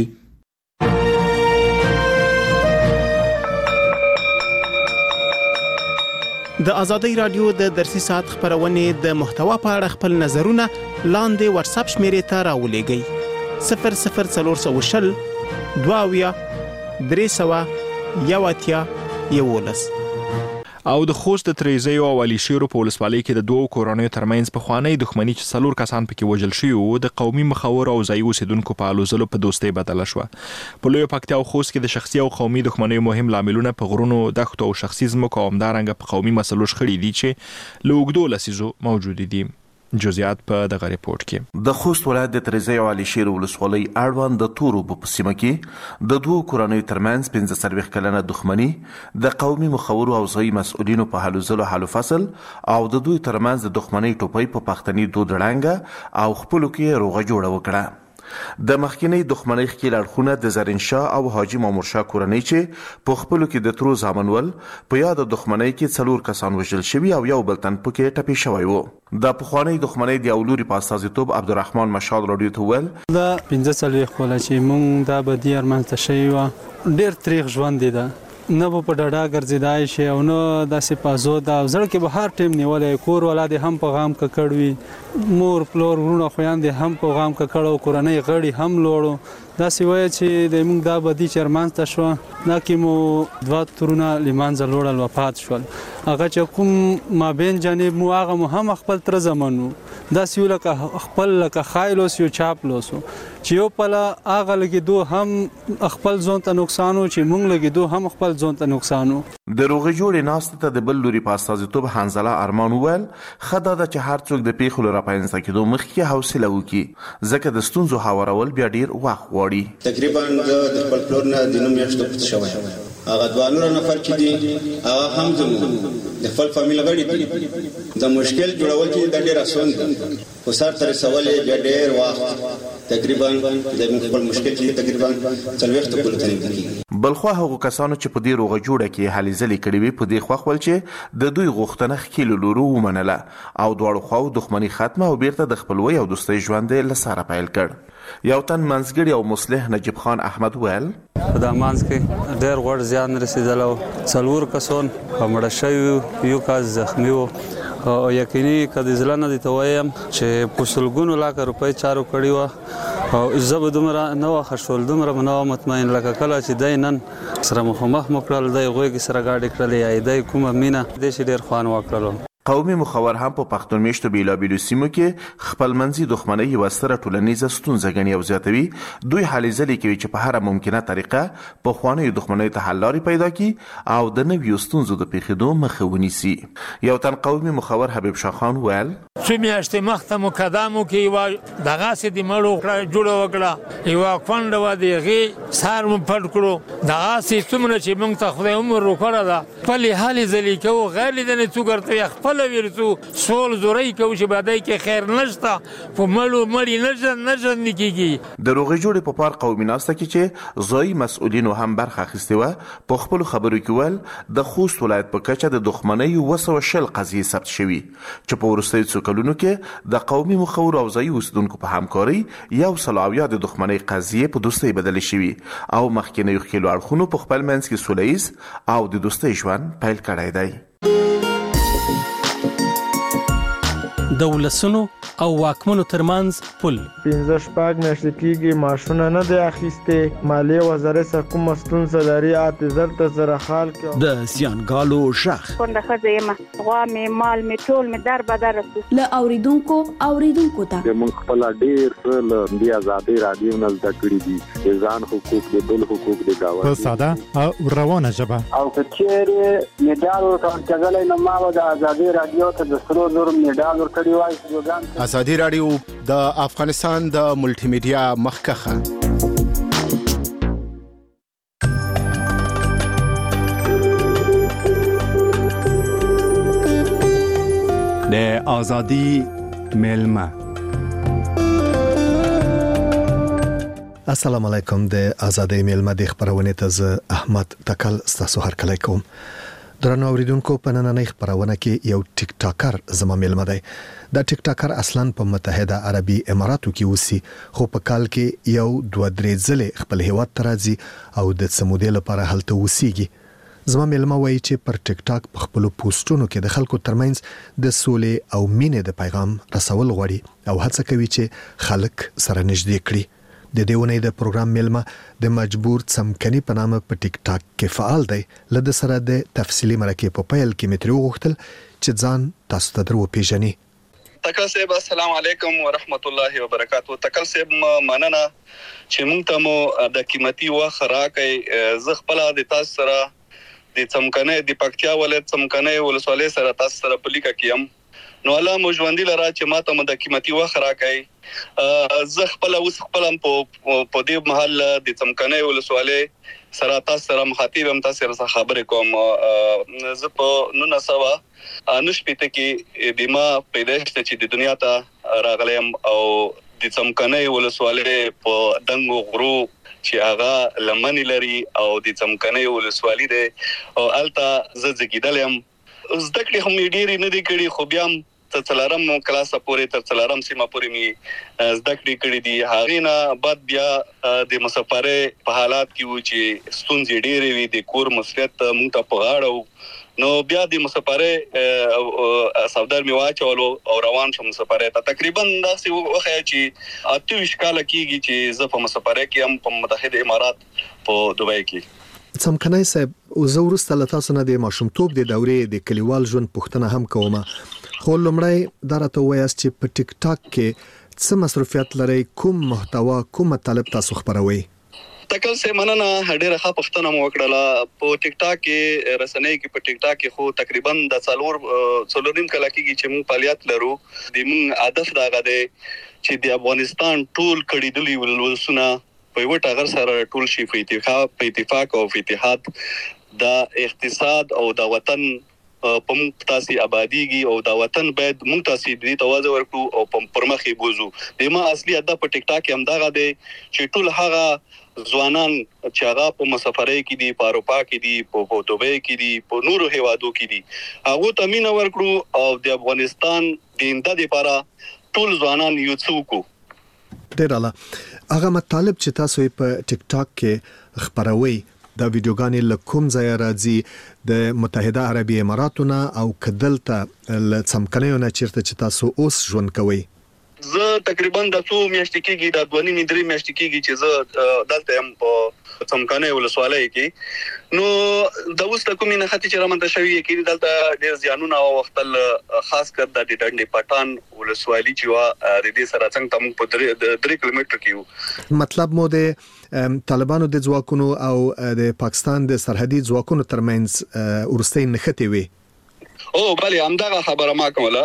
د ازادي رادیو د درسي ساعت خبرونه د محتوا په اړه خپل نظرونه لاندې واتساپ شمیرې ته راولېږئ صفر صفر څلور سوه شل دوه اویا درې سوه یو اتیا یولس. او د خوست د تریزیو او علي شیرو په ولسوالۍ کې د دوو کورنیو ترمنځ پخوانی دښمني چې څلور کسان پکې وژل شوي وو د قومي مخور او ځایي اوسیدونکو په الوزلو په دوستۍ بدله شوه. په لویه پکتیا او خوست کې د شخصي او قومي دښمنیو مهم لاملونه په غرونو، دښتو او شخصي ځمکو او همدارنګه په قومي مسلو شخړې دي چې له اوږدو لسیزو موجودې دي. جزئیات په دغه ریپورت کې. د خوست ولایت د تریزیو او علي شیر ولسوالۍ اړوند د تورو په سیمه کې د دوو کورنیو ترمنځ پنځه څلوېښت کلنه دښمني د قومي مخورو او ځایي مسؤلینو په هلو ځلو حل فصل او د دوی ترمنځ د دښمنۍ ټوپۍ په پښتني دود ړنګه او خپلو کې روغه جوړه وکړه. د مخکینی دښمنۍ ښکېل اړخونه د زرین شاه او حاجي مامور شاه کورنۍ چې په خپلو کې د ترو زامنول په یاد دښمنۍ کې څلور کسان وژل شوي او یو بل تن پکې ټپي شوی وو. د پخوانۍ دښمنۍ د یو لوري په استازیتوب عبدالرحمن مشال راډیو ته وویل دا پنځه څلوېښت کاله چې موږ دا بدي رامنځته شوې وه، ډېر تریخ ژوند دی ده، نه به په ډډه ګرځېدای شي او نه داسې په ازو ده او زړه کې به هر ټیم نیولی، کور والا دې هم په غام ککړ وي، مور پلور وروڼه خویندې هم په غام ککړ او کورنۍ غړي هم لوړو. داسې وایي چې د موږ دا بدي چې رامنځته شوه دا کې مو دوه ترونه له منځه لوړل وفات شول. هغه چې کوم مابین جانب مو هغه مو هم خپل تره زمن وو، داسې یو لکه خپل لکه خایل اوس یو چاپلوس وو چې یو پله هغه لګېدو هم خپل ځان ته نقصان و چې موږ لګېدو هم خپل ځان ته نقصان و. د روغې جوړې ناستې ته د بل لوري په استازیتوب حنظله ارمان وویل ښه دا ده چې هر څوک د پیښو له راپینځته کېدو مخکې حوصله وکړي ځکه د ستونزو هوارول بیا ډېر وخت غواړي. تقریبا د خپل پلور نه د نوم میاشتو پټ شوی، هغه دوه نور نفر چې دي هغه هم زموږ د خپل فامیل غړي دي. د مشکل جوړول چې د ډېر اسان دي خو سر ته رسول یې بیا ډېر وخت تقریبا د خپل مشکل چې تقریبا څلوېښت کلو ته نږدې. بلخوا هغو کسانو چې په دې روغه جوړه کې هلې ځلې کړې وې په دې خوښ ول چې د دوی غوښتنه ښکېلو لورو ومنله او دواړو خواو دښمني ختمه او بیرته د خپلوۍ او دوستۍ ژوند یې له سره پیل کړ. یو تن منځګړی او مصلح نجیب خان احمد ویل په دا منځ کې ډېر غوړ زیان رسېدلی او څلور کسان مړه شوي، یو کس زخمي و او یقیني که د زړه نه درته وایم چې په سلګونو لاکه روپۍ چارو کړې وه او زه به دومره نه وخه شول، دومره به نه وم مطمئن لکه کله چې دی نن سره مخامخ مو کړل، دی غوږې سره ګاډې کړلې یا دی کومه مینه دې چې ډېر خوند وکړلو. قومي مخور هم په پښتون میشتو بیلابیلو سیمو کې خپل منځي دښمنۍ یوه ستره ټولنیزه ستونزه ګڼي او زیاتوي. دوی هلې ځلې کوي چې په هره ممکنه طریقه پخوانیو دښمنیو ته حل لارې پیدا کړي او د نویو ستونزو د پیښېدو مخه ونیسي. یو تن قومي مخور حبیب شاه خان ویل څو میاشتې مخته مقدمو کې یوه دغسې د مړو جوړه وکړه، یوه کونډه وه د هغې سر مو پټ کړو. دغسې څومره چې موږ ته خدای عمر روکړه ده خپلې هلې ځلې کوو، غیر لیدنې څوک ورته خپله ورځو سول زورۍ کوو چې بدی کې خیر نشته، په مړو مړي نه ژوندي کېږي. د روغې جوړې په پار قومي ناسته کې چې ځایي مسؤلینو هم برخه اخیستې وه په خپلو خبرو کې ویل د خوست ولایت په کچه د دښمنۍ اووه سوه شل قضیې ثبت شوي چې په وروستیو څو کلونو کې د قومي مخورو او ځایي اوسېدونکو په همکارۍ یو سل اویا د دښمنۍ قضیې په دوستۍ بدلې شوي او مخکینیو ښکېلو اړخونو په خپل منځ کې سوله ییز او د دوستۍ ژوند پیل کړی دی. د ولسونو او واکمنو ترمنځ پل پنځه شپږ میاشتې کېږي معاشونه نه دی اخیستې، مالیې وزارت سره کومه ستونزه لري اته زر ته زره حال کې د زیانګالو ژغ کونډه ښځه یم، غوا مې مال مې ټول مې در بدر رسو له اوریدونکو اوریدونکو ته موږ خپل ډېر څه له دې ازادۍ راډیو نه زده کړي دي، د ځان حقوق د بل حقوق د ګاونډي په ساده او روانه ژبه. او که چیرې میډال ورکول کېدلی نو ما به د ازادۍ راډیو ته د سرو زرو میډال ورکړی وای. ازادي راډیو د افغانستان د ملټي میډیا مخکخه. د ازادي ملمه. السلام علیکم. د ازادي ملمه د خبرونه ته زه احمد تکل ستاسو هرکلی کوم. درنو اوریدونکو په نننۍ خبرونه کې یو ټیک ټاکر زما ملمه دی. دا ټیک ټاکر اصلاً په متحده عربي اماراتو کې اوسي، خو په کال کې یو دوه درې ځلې خپل هیواد ته راځي او د څه مودې لپاره هلته اوسیږي. زما ملمه وایي چې پر ټیک ټاک په خپلو پوسټونو کې د خلکو ترمنځ د سولې او مینې د پیغام رسول غواړي او هڅه کوي چې خلک سره نږدې کړي. د دې ونې د پروګرام ملمه د مجبور څمکني په نامه په ټیک ټاک کې فعال دی. له سره د تفصیلی مرکه په پیل کې مترو غوښتل چې ځان تاسو ته درو پیژني. تکل صاحب السلام علیکم ورحمت الله وبرکاتہ. تکل صاحب مننه چې موږ ته مو د قیمتي وخت راکې. زه خپل د تاسو سره د څمکنه د پکتیا ولایت څمکنه ولسوالۍ سره تاسو سره په لیکه کېم، نو الله مو ژوندۍ لرا چې ما ته د قیمتي وخت راکې. زه خپل اوس خپل په په دې محل د څمکنه ولسوالۍ سره تاسو سره مخاطب هم تاسو سره خبرې کوم. زه په نن سبا انشپته کې د ما پیدایښت چې د دنیا ته راغلم او د څمکنه ولسوالۍ په دنګو غرو چې هغه لمن لري او د څمکنه ولسوالۍ ده او الته زه زګیدلم. زده کړې هم ډېرې نه دي کړې، خو بیا هم تر څلورم کلاس پورې تر څلورم سیمه پورې می زده کړې کړې دي. هغې نه بعد بیا د مسافرۍ په حالات کې و چې ستونزې ډېرې وي، د کور مسؤلیت موږ ته په غاړه و، نو بیا د مسافرۍ سودار می واچولو او روان شوم مسافرۍ ته. تقریبا داسې وښیه چې اته ویشت کاله کېږي چې زه په مسافرۍ کې هم په متحده امارات په دوبۍ کې. څمکنی صاحب، زه وروسته له تاسو نه د ماشومتوب د دورې د کلیوال ژوند پوښتنه هم کوم، خو لومړی دا راته ووایاست چې په ټیک ټاک کې څه مصروفیت لرئ، کوم محتوا کوم مطالب تاسو خپروئ؟ تکل سه مننه ډېره ښه پوښتنه مو وکړله. په ټیک ټاک کې رسنۍ کې په ټیک ټاک کې خو تقریبا د څلور څلور نیم کاله کېږي چې موږ فعالیت لرو. د موږ هدف دا دی چې د افغانستان ټول کړیدلي ولسونه په یو ټاغر سره ټول شي په اتفاق په اتفاق او په اتحاد د اقتصاد او د وطن په موږ تاسو آبادیږي او د وطن باید موږ تاسو دې توازن ورکړو او په پرمخې بوزو. د ما اصلي هدف په ټیک ټاک کې هم دا دی چې ټول هغه ځوانان چې هغه په مسافرۍ کې دي، په اروپا کې دي، په دوبۍ کې دي، په نورو هیوادو کې دي، هغه ته مینه ورکړو او د افغانستان د انده لپاره ټول ځوانان یو څوک ډېر اعلی. هغه مطالب چې تاسو په ټیک ټاک کې خبروي دا ویډیوګانې له کوم ځای راځي؟ د متحده عربي اماراتو نه او کدلته له څمکنیو نه چیرته چې تاسو اوس ژوند کوئ؟ زه تقریبا د څو میاشتې کېږي د دوه نیمې درې میاشتې کېږي چې زه دلته هم په څمکنه ولسوالۍ کې نو د اوس د کومې نه ختی چې رامنځته شوی کې دلته ډېر زیانونه او وختل خاص کر د ډنډې پټان ولسوالۍ چې وا د دې سره څنګه تم په درې کیلومتر کې یو مطلب مو د طالبانو د ځواکونو او د پاکستان د سرحدي ځواکونو ترمنځ ورستۍ نښتې وي. او بله همدغه خبره ما کوله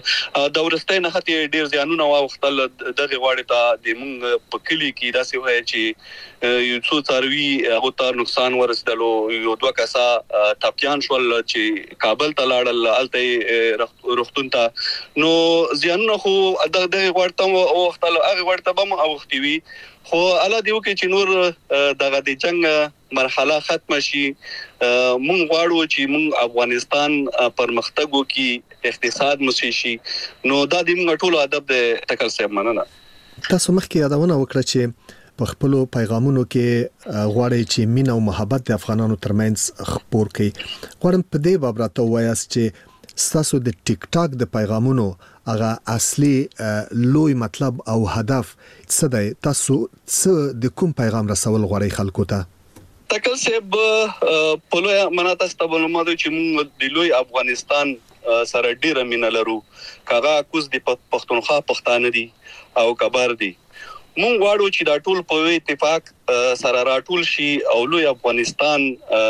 د ورستۍ نښتې ډېر زیانونه واوښتل دغه غواړي ته د مونږ په کلي کې داسې وایي چې یو څو څاروي هغو ته نقصان ورسېدلو یو دوه کسه ټپیان شول چې کابل ته لاړل هلته یې روغتون ته نو زیانونه خو دغه غواړي ته واوښتل هغې غواړي ته به هم اوښتې وي خو الله دې وکړي چې نور دغه د جنګ مرحله ختمه شي مونږ غواړو چې مونږ افغانستان پرمختګ وکړي اقتصاد مو شي نو دا د موږ ټولو ادب د ټکل صاحب مننه. تاسو مخکې یادونه وکړه چې په خپل پیغامونو کې غواړي چې مینه او محبت د افغانانو ترمنځ خپور کړي. غواړم په دې باب راته ووایاست چې ستاسو د ټیک ټاک د پیغامونو هغه اصلي لوی مطلب او هدف څه دی؟ تاسو څه د کوم پیغام رسول غواړئ خلکو ته؟ ټکل صاحب په لوی معنا تاسو ته معلومه ده چې موږ د لوی افغانستان سره ډیره مینه لرو کاغه کوز د پښتونخوا پښتانه دي او کبار دي مونږ غواړو چې دا ټول په اتفاق سره راټول شي او لوی افغانستان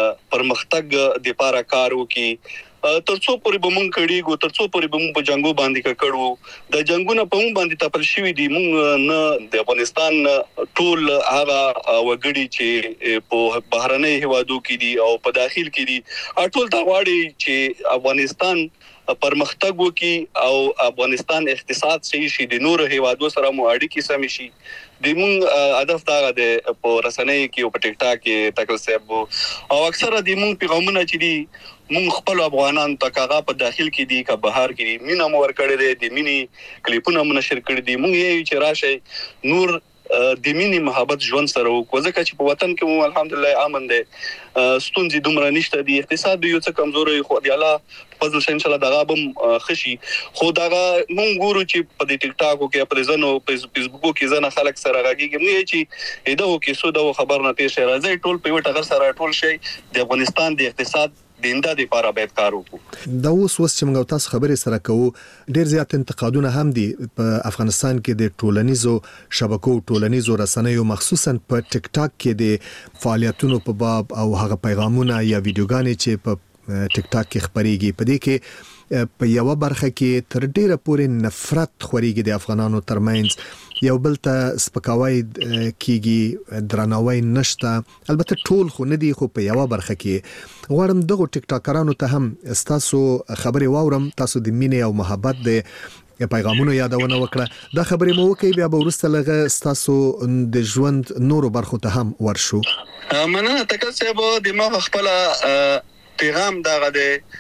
پرمختګ د لپاره کار وکړي ترڅو پورې به مونږ کړيګو ترڅو پورې به مونږ په جنگو باندې کړو د جنگونو په مونږ باندې تپل شوی دي مونږ نه د افغانستان ټول هغه وګړي چې په بهرنۍ هوادو کې دي او په داخل کې دي ټول دا غواړي چې افغانستان پرمختګ وکړي او افغانستان اقتصاد صحیح شي د نور هوادو سره مو اړیکې سم شي د مونږ هدف دا ده په رسنۍ کې او په ټیک ټاک کې ټکل صاحب او اکثره د مونږ پیغامونه چې دي مونږ خپل افغانان ته کاغه په داخل کې دي کا بهر کې دي مینه مو ور کړې دي د مینی کلیپونه مو نشر کړې دي مونږ یې چې راشه نور د مینی محبت ژوند سره وکړو ځکه چې په وطن کې مو الحمدلله امن دي ستونزې دومره نشته دي اقتصاد یو څه کمزوري خو دی الله فضل ان شاء الله دغه بم خشي خو دغه مونږ ګورو چې په ټیک ټاکو کې په ځنو فیسبوکو کې ځنه خلک سره راګيږي مې چې دغه کې سو دغه خبر نه پیښ راځي ټول په وټه غر سره ټول شي د افغانستان د اقتصاد دینده د لپاره باید کار وکړو. دا اوس وس چې موږ تاسو خبرې سره کوو ډیر زیات انتقادونه هم دي په افغانستان کې د ټولنیزو شبکو ټولنیزو رسنیو مخصوصا په ټیک ټاک کې د فعالیتونو په باب او هغه پیغامونه یا ویډیوګانې چې په ټیک ټاک کې خبريږي په دې کې په یو برخه کې تر ډیره پورې نفرت خوريږي د افغانانو ترمنځ یو بل ته سپکاوی کیږي درناوی نشته البته ټول خو نه دي خو په یو برخه کې غواړم دغه ټیک ټاکرانو ته هم تاسو خبري واورم تاسو د مینې او محبت د پیغامونو یادونه وکړه دا خبرې مو وکي بیا به ورسته لغه تاسو د ژوند نورو برخو ته هم ورشو. مننه تکل صاحب د ما خپل پیغام دغه د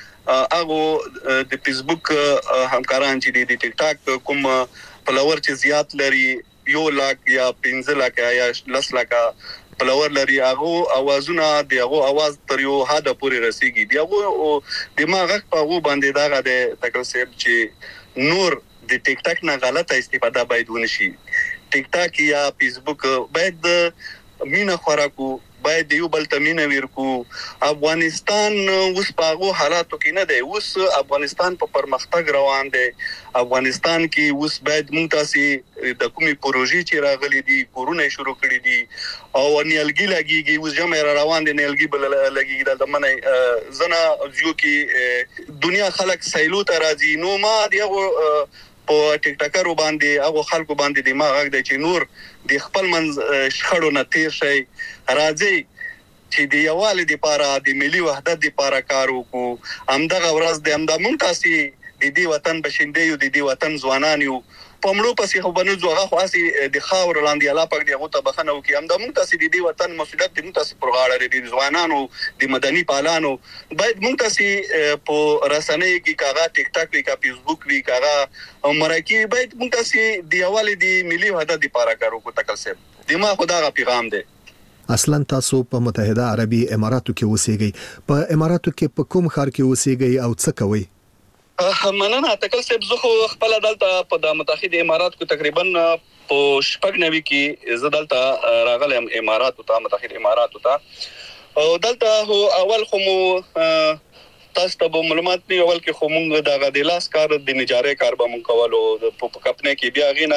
هغه د فیسبوک همکاران چې د ټیک ټاک کوم فلوور چې زیات لري یو لاک یا پنځه لاک یا لس لاک فلوور لري هغه اوازونه دی هغه आवाज تر یو حد پورې رسیږي دی هغه دماغ په هغه باندې داغه د تکل صاحب چې نور د ټیک ټاک نه غلطه استفاده باید ونشي ټیک ټاک یا فیسبوک باید مینه خوراکو باید یو بل تمینه ورکو افغانستان اوس په هغه حالاتو کې نه دی اوس افغانستان په پرمختګ روان دی افغانستان کې اوس باید مونږ تاسو د کومي پروژې چې راغلي دي کورونه شروع کړي دي او نیلګي لګيږي اوس جمع روان دي نیلګي بل لګيږي د منه زنه جو کې دنیا خلک سیلو ته راځي نو ما دیغه په ټیک ټاکرو باندې هغه خلکو باندې دماغ غږ دی چې نور د خپل منځ شخړو نه تیر شي راځي چې د یووالي لپاره د ملي وحدت لپاره کار وکړو همدغه ورځ د همدا مونږ تاسو د دې وطن بشینده یو د دې وطن ځوانان یو پمړو پسې خو بنو زوغه خاصي د خاور لاندې الله پاک دی هغه ته بخنه وکي همدا مونږ تاسو د دې وطن مسؤلیت مونږ تاسو پرغاړه لري د ځوانانو د مدني پالانو باید مونږ تاسو په رسنۍ کې کاغه ټیک ټاک وی کا فیسبوک وی کاغه مرکی باید مونږ تاسو د یووالي د ملي وحدت لپاره کار وکړو تکل صاحب دماغ خدای پیغام دی. اصلا تاسو په متحده عربي اماراتو کې اوسېږئ په اماراتو کې په کوم ښار کې اوسېږئ او څه کوئ؟ مننه تکل صاحب زه خو خپل دلته په د متحده امارات کې تقریبا په شپږ نوي کې زه دلته راغلم امارات ته متحده امارات ته او دلته هو اول خو مو تاسو ته معلومات دی اول کې خو مونږ د غدلاس کار د نجارې کار به مونږ کولو په کپنه کې بیا غینا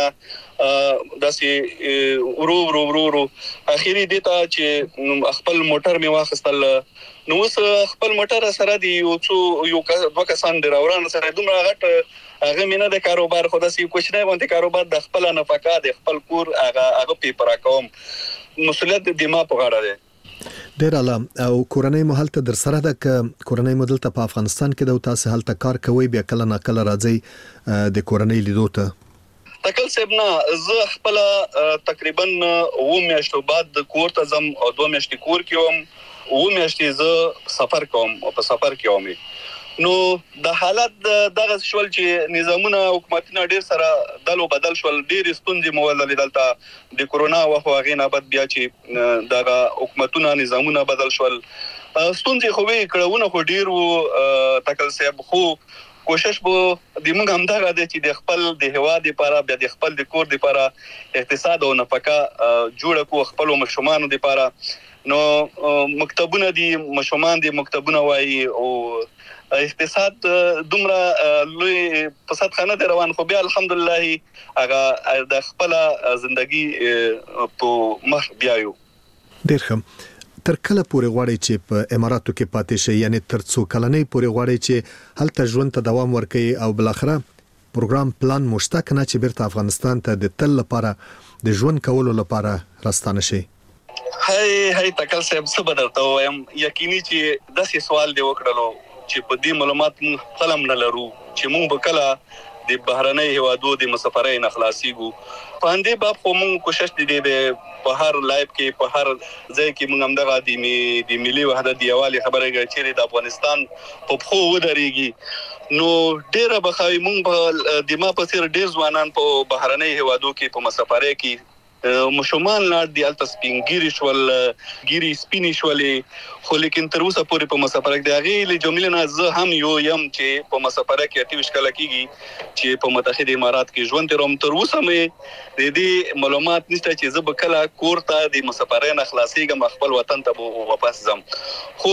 داسې ورو ورو ورو ورو اخیری دیتا چې خپل موټر می واخستل نو اوس خپل موټر سره دی یو څو یو دوه کسان ډراوران سره دومره غټ هغه مینه د کاروبار خو داسې کوښښ نه باندې کاروبار د خپل نفقه د خپل کور هغه هغه پیپر کوم مسؤلیت د دماغ په غاړه ده ډیر اعلی او کورنۍ مهال ته در سره د کورنۍ مدل ته په افغانستان کې د تاسو حالت کار کوي بیا کله نه کله راځي د کورنۍ لیدو ته تکل صاحب نه زه خپل تقریبا و میاشتو بعد د کور ته زم او دوه میاشتې کور کې وم و میاشتې زه سفر کوم او په سفر کې وم نو د حالت دغه شول چې نظامونه حکومتونه ډیر سره دلو بدل شول ډیر ستونزې مولل دلته د کورونا وخت هغه نه بعد بیا چې دغه حکومتونه نظامونه بدل شول ستونزې خو وی کړهونه خو ډیر وو تکل صاحب خو کوشش بو د موږ هم دغه د چې د خپل د هواد لپاره بیا د خپل د کور لپاره اقتصاد او نفقه جوړ کو خپل مشومان لپاره نو مکتبونه دي مشومان دي مکتبونه وای او اقتصاد دومره لوی فساد خانه دی روان خو بیا الحمدلله هغه د خپل ژوندۍ په مخ بیايو ډیر ښه تر کله پورې غواړي چې په اماراتو کې پاتې شي یعنی تر څو کلنې پورې غواړي چې هلته ژوند ته دوام ورکړي او بل اخره پروګرام پلان مشتاق نه چې بیرته افغانستان ته د تل لپاره د ژوند کولو لپاره راستانه شي هاي هاي تکل صاحب څه بدلته وایم یقیني چې داسې سوال دی وکړلو چې په دې معلومات مونږ قلم نه لرو چې مونږ به کله د بهرنۍ هوادو د مسافرۍ نه خلاصيږو په دې باب خو مونږ کوشش دي د په هر لایف کې په هر ځای کې مونږ هم دغه د د ملي وحدت دیوالي خبره کوي چې د افغانستان په خو ودرېږي نو ډېر بخاوي مونږ په دما په سر ډېر ځوانان په بهرنۍ هوادو کې په مسافرۍ کې مشومان لاړ دی الته سپینګيري شول ګيري سپینی شولې خو لیکن تر اوسه پورې په مسافره کې هغه له جملې نه زه هم یو يم چې په مسافره کې اته وشکل کېږي چې په متحده امارات کې ژوند تروم تر اوسه مې د دې معلومات نشته چې زه به کله کور ته د مسافرۍ نه خلاصيږم خپل وطن ته واپس ځم خو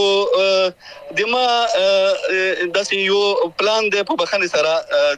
د ما داسې یو پلان دی په بخنه سره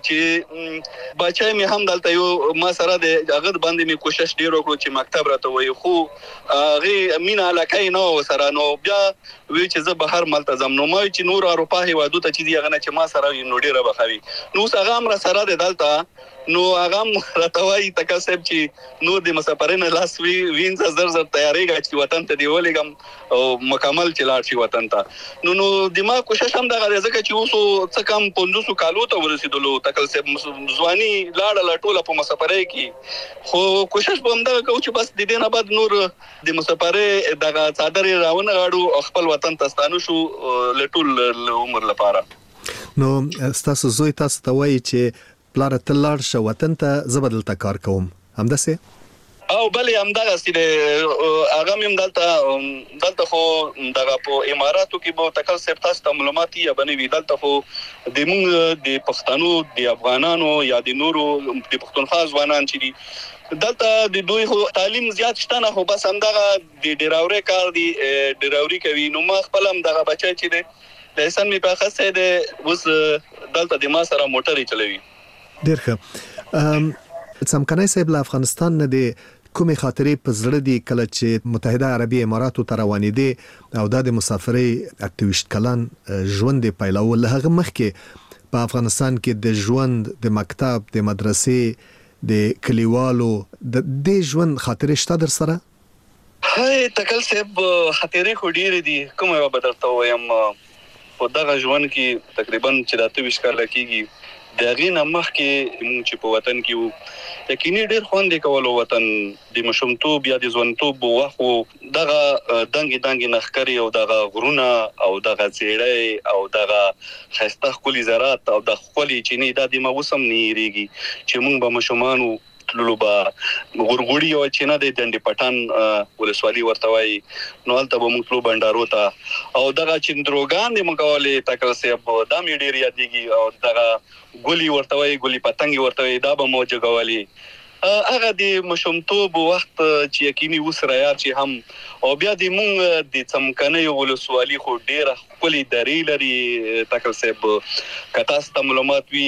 چې بچای مې هم دلته یو ما سره د هغه باندې مې کوشش ډیر وکړو چې مکتب راته وای خو هغه مینا علاقه نه سره نو بیا وی چې زه بهر ملتزم نو مې چې نور اروپا هیوادو ته چې دی هغه چې ما سره نو ډیره بخوي نو هغه هم را سره د دلته نو هغه راتوي تکل صاحب چې نور د مسافرین لاس وی وینځ زر زر تیاریږي چې وطن ته دی ولګم او مکمل چلاړ شي وطن ته نو نو دماغ کوشش هم دغه ځکه چې اوس څه کم پنځوس کالو ته ورسېدلو تکل صاحب ځواني لاړه لټوله په مسافرۍ کې خو کوشش به هم دغه کوم چې بس د دې نه بعد نور د مسافرۍ دغه صادري راونه غاړو خپل وطن ته ستانو شو لټول عمر لپاره نو تاسو زوی تاسو ته وایي چې پلار تلار شو وطن ته زبدل تا کار کوم همداسه او بلې همدغه سره هغه مم دلته دلته خو دغه په اماراتو کې به تکل صاحب تاسو ته معلومات یا بنوي دلته خو د موږ د پښتنو د افغانانو یا د نورو د پښتونخوا ځوانان چې دي دلته د دوی خو تعلیم زیات شته نه خو بس همدغه د ډراوري کار دی ډراوري کوي نو ما خپل هم دغه بچی چې دی د انسان می په خاصه د اوس دلته د ما سره موټر چلوي ډیر ښه سمکنای صاحب له افغانستان نه دی کومې خاطرې په زړه دي کله چې متحده عربي اماراتو ته روانې دي او د مسافرۍ اکټیویست کلان ژوند پیلول له هغه مخکې په افغانستان کې د ژوند د مکتب د مدرسې د کلیوالو د دې ژوند خاطرې شته در سره هاي تکل صاحب خاطرې خو ډېرې دي کومه یو بدلته وایم په دغه ژوند کې تقریبا چې راته وشکل کېږي د غینه مخ کې موږ چې په وطن کې وو یقیني ډېر خوند کول وطن د مشمتوب یا د ځوانتوب وخو دغه دنګ دنګ نخکری او دغه غرونه او دغه زیړی او دغه خسته خولي زراعت او د خولي چینی د دې موسم نه ریږي چې موږ به مشمانو تللو با غورغوړي او چې نه د ډنډي پټان ولسوالي ورته وای نو هلته به موږ تلو بندارو ته او دغه چې دروګان د مقاولې ټاکل صاحب دا مې ډېر یادېږي او دغه ګولي ورته وای ګولي پتنګ ورته وای دا به مو جګولي هغه د مشمتوب وخت چې یقیني وسره یا چې هم او بیا د مونږ د څمکنۍ ولسوالي خو ډېره ښکلې درې لري ټاکل صاحب که تاسو ته معلومات وي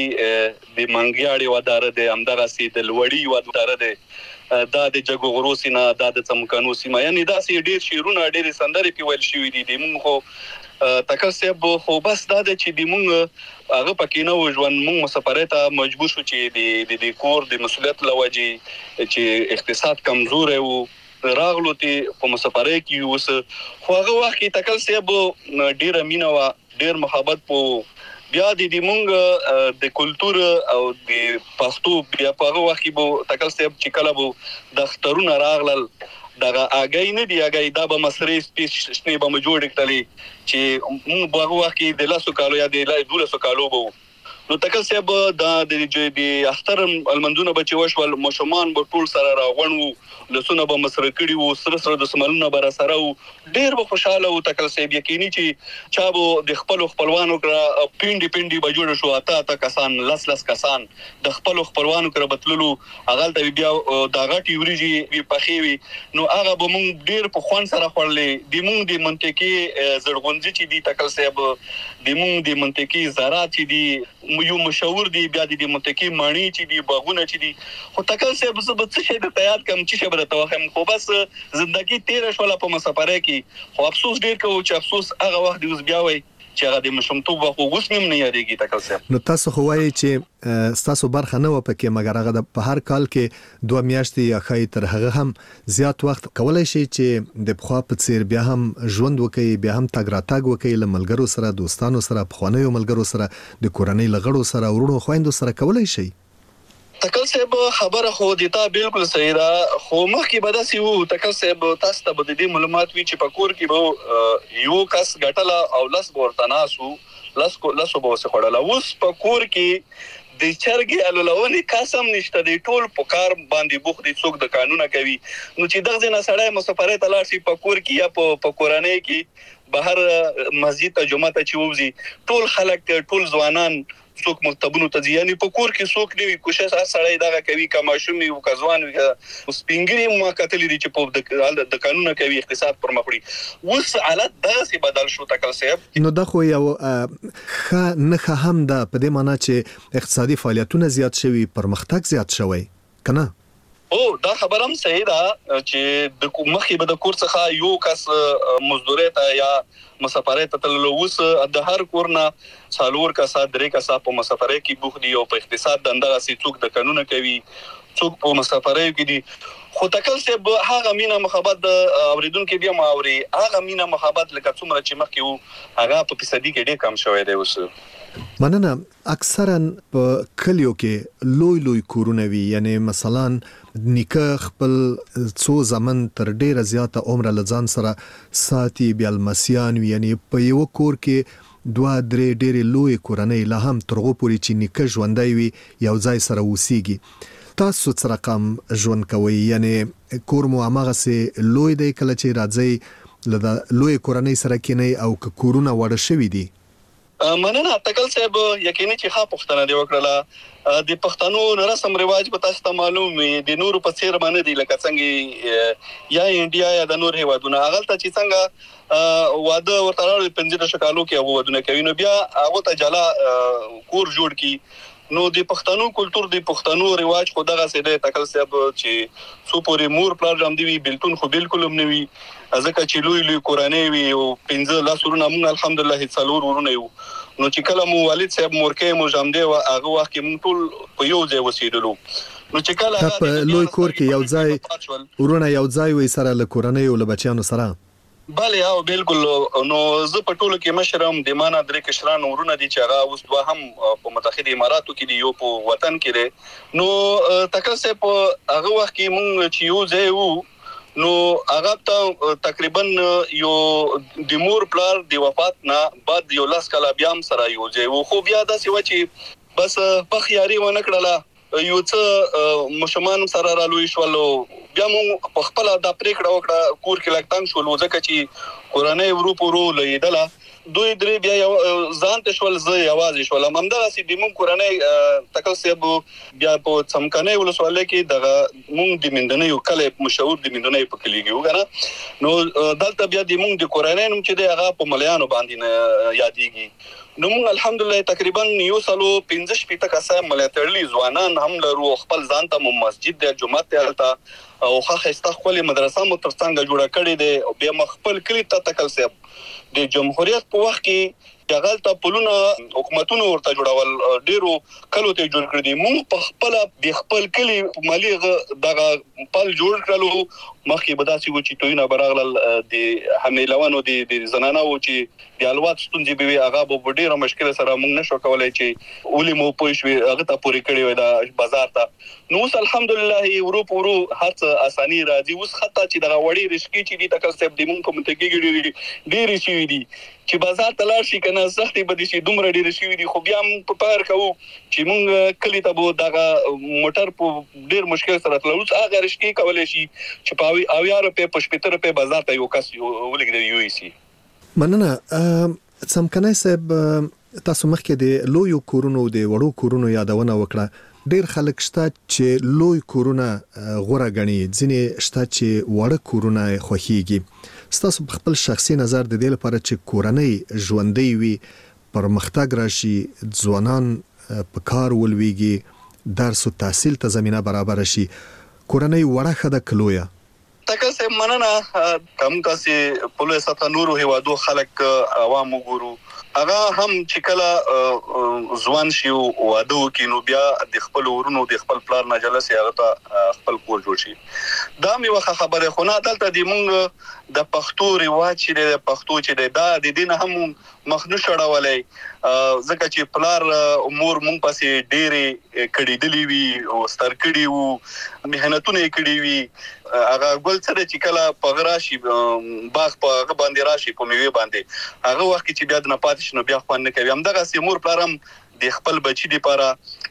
د منګیاړې وداره دی همدغسې د لوړي وداره دی دا د جګو غرو سیمه دا د څمکنو سیمه یعنې داسې ډېر شعرونه ډېرې سندرې پې ویل شوي دي د مونږ خو ټاکل صاحب خو بس دا دی چې د مونږ هغه پکې نه و ژوند مونږ مسافرۍ ته مجبور شو چې د کور د مسؤلیت له وجې چې اقتصاد کمزوری و راغلو ته په مسافرۍ کې اوس خو هغه وخت کې ټاکل صاحب ډېره مینه وه ډېر محبت په بیا د دې مونږ د کلتور او د پښتو بیا په هغه وخت کې به ټاکل صاحب چې کله به د اخترونه راغلل دغه اگای نه دی اگای دا به مسرې سپیش شنه به موجود کړي چې موږ په هغه وخت کې د لاسو کالو یا د دولسو کالو بو نو ټاکل صاحب دا د اختر المنځونه به چې وشول مشمان به ټول سره راغون وو لسونه به مسره کړي وو سره سره د سملونه به را سره وو ډېر به خوشاله وو ټاکل صاحب یقیني چې چا به د خپلو خپلوانو کره پینډي پینډي به جوړ شو اته اته کسان لس لس کسان د خپلو خپلوانو کره بتللو هغلته بیا د غټي وریجې وي پخې وي نو هغه به مونږ ډېر په خوند سره خوړلې د مونږ د منطقې زړغونځي چې دي ټاکل صاحب د مونږ د منطقې زراعت چې دي یو مشهور دی بیا د منطقې ماڼۍ چې دي باغونه چې دي خو ټاکل صاحب زه به څه شی درته یاد کړم چې شی به درته وښیم خو بس زندګي تېره شوله په مسافرۍ کې خو افسوس ډېر کوو چې افسوس هغه وخت دې اوس بیا وایي چې هغه د مشمتوب وخت اوس مې هم نه یادېږي ټاکل صاحب نو تاسو خو وایي چې ستاسو برخه نه وه پکې مګر هغه د په هر کال کې دوه میاشتې یا ښایي تر هغه هم زیات وخت کولی شي چې د پخوا په څېر بیا هم ژوند وکړي بیا هم تګ راتګ وکړي له ملګرو سره دوستانو سره پخوانیو ملګرو سره د کورنۍ له غړو سره ورونو خویندو سره کولی شي ټاکل صاحب خبره خو د تا بالکل صحیح ده خو مخکې به داسې وو ټاکل صاحب تاسو ته به د دې معلومات وي چې په کور کې به یو کس ګټله او لس به ورته ناست وو لسو لسو به ورسې خوړله اوس په کور کې د چرګې الولونې کس هم نشته دی ټول په کار باندې بوخت دي څوک د کانونه کوي نو چې دغه ځای نه سړی مسافرۍ ته لاړ شي په کور کې یا په کورنۍ کې بهر مسجد ته جومات ته چې ووځي ټول خلک ټول ځوانان څوک مکتبونو ته ځي یعنې په کور کې څوک نه وي کوشش هر سړی دغه کوي که ماشوم وي که ځوان وي سپین ږیري ما کتلي دي چې په د کانونه کوي اقتصاد پر مخ وړي اوس حالت داسې بدل شو ټاکل صاحب نو دا خو یو ښه نښه هم ده په دې معنا چې اقتصادي فعالیتونه زیات شوي پرمختګ زیات شوی که نه او دا خبر هم صحیح ده چې د مخکې به د کور څخه یو کس مزدورۍ ته یا مسافرۍ ته تللو اوس د هر کور نه څلور کسه درې کسه په مسافرۍ کې بوخت دي او په اقتصاد دندغسې څوک د کانونه کوي څوک په مسافرۍ کې دي خو ټاکل صاحب هغه مینه محبت د اورېدونکي بیا م اوري هغه مینه محبت لکه څومره چې مخکې وو هغه په فیصدي کې ډېر کم شوی دی اوس مننه اکثرا په کلیو کې لوی لوی کورونه وي یعنی مثلا نیکه خپل څو زمن تر ډیره زیاته عمر لزان سره ساتي بیا المسیان وي یعنی په یو کور کې دوه درې ډېرې لوی کورنۍ لا هم ترغو پورې چې نیکه ژوندی وي یو ځای سره اوسیږي تاسو څه رقم ژوند کوئ یعنی کور مو هماغسې لوی دی کله چې راځئ له د لوی کورنۍ سره کینئ او که کورونه واړه شوي دي مننه ټاکل صاحب یقیني چې ښه پوښتنه دې وکړله د پښتنو رسم رواج به تاسو ته معلوم وي د نورو په څېر به نه دي لکه څنګه یا انډیا یا د نور هېوادونه هغلته چې څنګه واده ورته راوړي پنځه دېرش کالو کې هغه ودونه کوي نو بیا هغو ته جلا کور جوړ کړي نو د پښتنو کلتور د پښتنو رواج خو دغسې دی ټاکل صاحب چې څو پورې مور پلار ژوندي وي بېلتون خو بالکل هم نه وي ځکه چې لوی لوی کورنۍ وي او پنځه لس ورونه موږ الحمدلله څلور ورونه یو نو چې کله مو والد صاحب مورکۍ مو ژوندی وه هغه وخت کې موږ ټول په یو ځای اوسېدلو نو چې کله په لوی کور کې یو ځای ورونه یو ځای وي سره له کورنیو له بچیانو سره بله او بالکل نو زه په ټولو کې مشر هم د ما نه درې کشران ورونه دي چې هغه اوس دوه هم په متحده اماراتو کې دي یو په وطن کې دی نو ټاکل صاحب په هغه وخت کې موږ چې یو ځای وو نو هغه ته تقریبا یو د مور پلار د وفات نه بعد یو لاس کاله بیا هم سره یو ځای وو خو بیا داسې وه چې بس پخ یاري ونه کړله یو څه مشمان سره رالوي شول بیا موږ په خپل د پریکړه وکړه کور کې لګتنګ شول ځکه چې کورنۍ ورو پورو لیدله دوی درې بیا ځان ته شول زه یوازې شولم همدغه سي د موږ کورنۍ تکل صاحب بیا په څمکنۍ ولسوالۍ کې دغه موږ د مندنۍ یو کلی مشهور د مندنۍ په کلی کې وګڼه نو دلته بیا د موږ د کورنۍ نوم چې دی هغه په مليانو باندې یادېږي نو موږ الحمدلله تقریبا یو سلو پنځه شپېته کسان ملاتړلي ځوانان هم لرو خپل ځان ته مسجد د جمعه ته هلته او خاصه خپل مدرسه مو ترڅنګ جوړه کړې ده او بیا خپل کلی ته تکل صاحب د جمهوریت په وخت کې دغه ته پلونه حکومتونو ورته جوړول ډیرو کلو ته جوړ کړی موږ په خپل د خپل کلی مالی دغه پل جوړ کړلو مخکې بداسي و چې توینه برغل د حمیلوانو د زنانه و چې د الوات ستونزې به وي هغه به ډیره مشکل سره موږ نشو کولای چې ولې مو پوښوي هغه ته پوری کړی وي د بازار ته نو الحمدلله ورو ورو هڅه اساني راځي اوس خطه چې دغه وړي رشکی چې دي تکل صاحب د موږ په منطقه کې ډیره شي دي چې بازار ته لاړ شي کنه سختي بده شي دومره ډیره شي دي خو بیا موږ په پار کوو چې موږ کلی ته بو دغه موټر په ډیر مشکل سره تلو هغه رشکی کولای شي چې په او یا روپے په شپږ روپے بازار ته یو کس ولګي یو سي مننه څمکنۍ صاحب تاسو مخکې د لوی کورونو د وړو کورونو یادونه وکړه ډیر خلک شته چې لوی کورونه غوړه غني ځینې شته چې وړه کورونه خوښيږي ستاسو خپل شخصي نظر د دې لپاره چې کورنۍ ژوندۍ وي پرمختګ راشي ځوانان په کار ولويږي درس او تحصیل ته زمينه برابر شي کورنۍ وړه خده کلویا تکل سه مننه کم تاسو پولیس ته نورو هوادو خلک عوام وګورو هغه هم چې کله ځوان شي او واده وکړي نو بیا د خپل ورونو د خپل پلان نه جلسه هغه ته خپل کور جوړ شي دا مې وخه خبره خو نه دلته د مونږ د پښتو ریواج چې د پښتو چې د د دین هم مخنو شړولای ځکه چې پلار امور مونږ پسې ډېری کړي وي او ستر کړي وو مهنتونه کړي وي هغه ګل سره چې کله پغراشي باغ په باندې راشي په میوه باندې هغه وخت چې بیا د نپات شنو بیا خو نه کوي همدغه سیمور پلارم د خپل بچی لپاره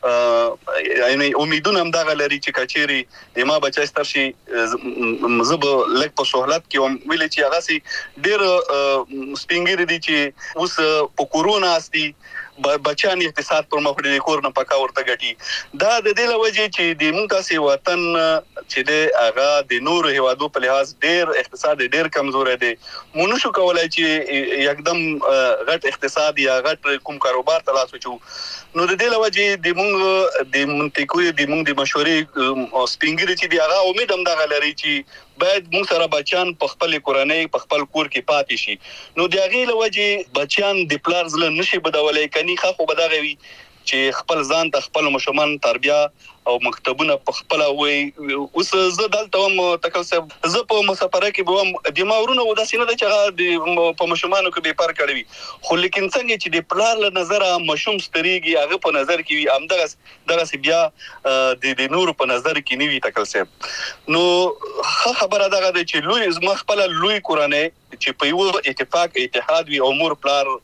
یعنی امیدونه هم دغه لري چې کچيري د ما بچی ستر شي زب لک په سہولت کې هم ویل چې هغه سي ډیر سپینګری دي چې اوس په کورونا استي بچان اقتصاد پر مخ د کور نه پکا ورته غټي دا د دې لوجه چې د مونږ تاسو وطن چې د هغه د نور هوادو په لحاظ ډیر اقتصاد ډیر کمزور دی مونږ شو کولای چې یکدم غټ اقتصاد یا غټ کوم کاروبار تلاسو چو نو د دې لوجه د مونږ د منطقوي د مونږ د مشورې سپینګری چې دی هغه امید هم دا لري چې باید موږ سره بچان په خپل کورنۍ په خپل کور کې پاتې شي نو د هغې لوجه بچان د پلار زله نشي بدولای کني خو بدغوي چې خپل ځان ته خپل مشمان تربیه او مکتبونه په خپل وي اوس زه دلته هم تکل صاحب زه په مسافره کې به د ماورونو د سینې د چغه په مشمانو کې به پر کړی خو لیکن څنګه چې د پلار له نظر مشوم ستريږي هغه په نظر کې وي همدغه دغه بیا د د نور په نظر کې نیوي تکل صاحب نو خبره دغه چې لوی زما خپل لوی کورنۍ چې په یو اتفاق اتحاد وي امور پلار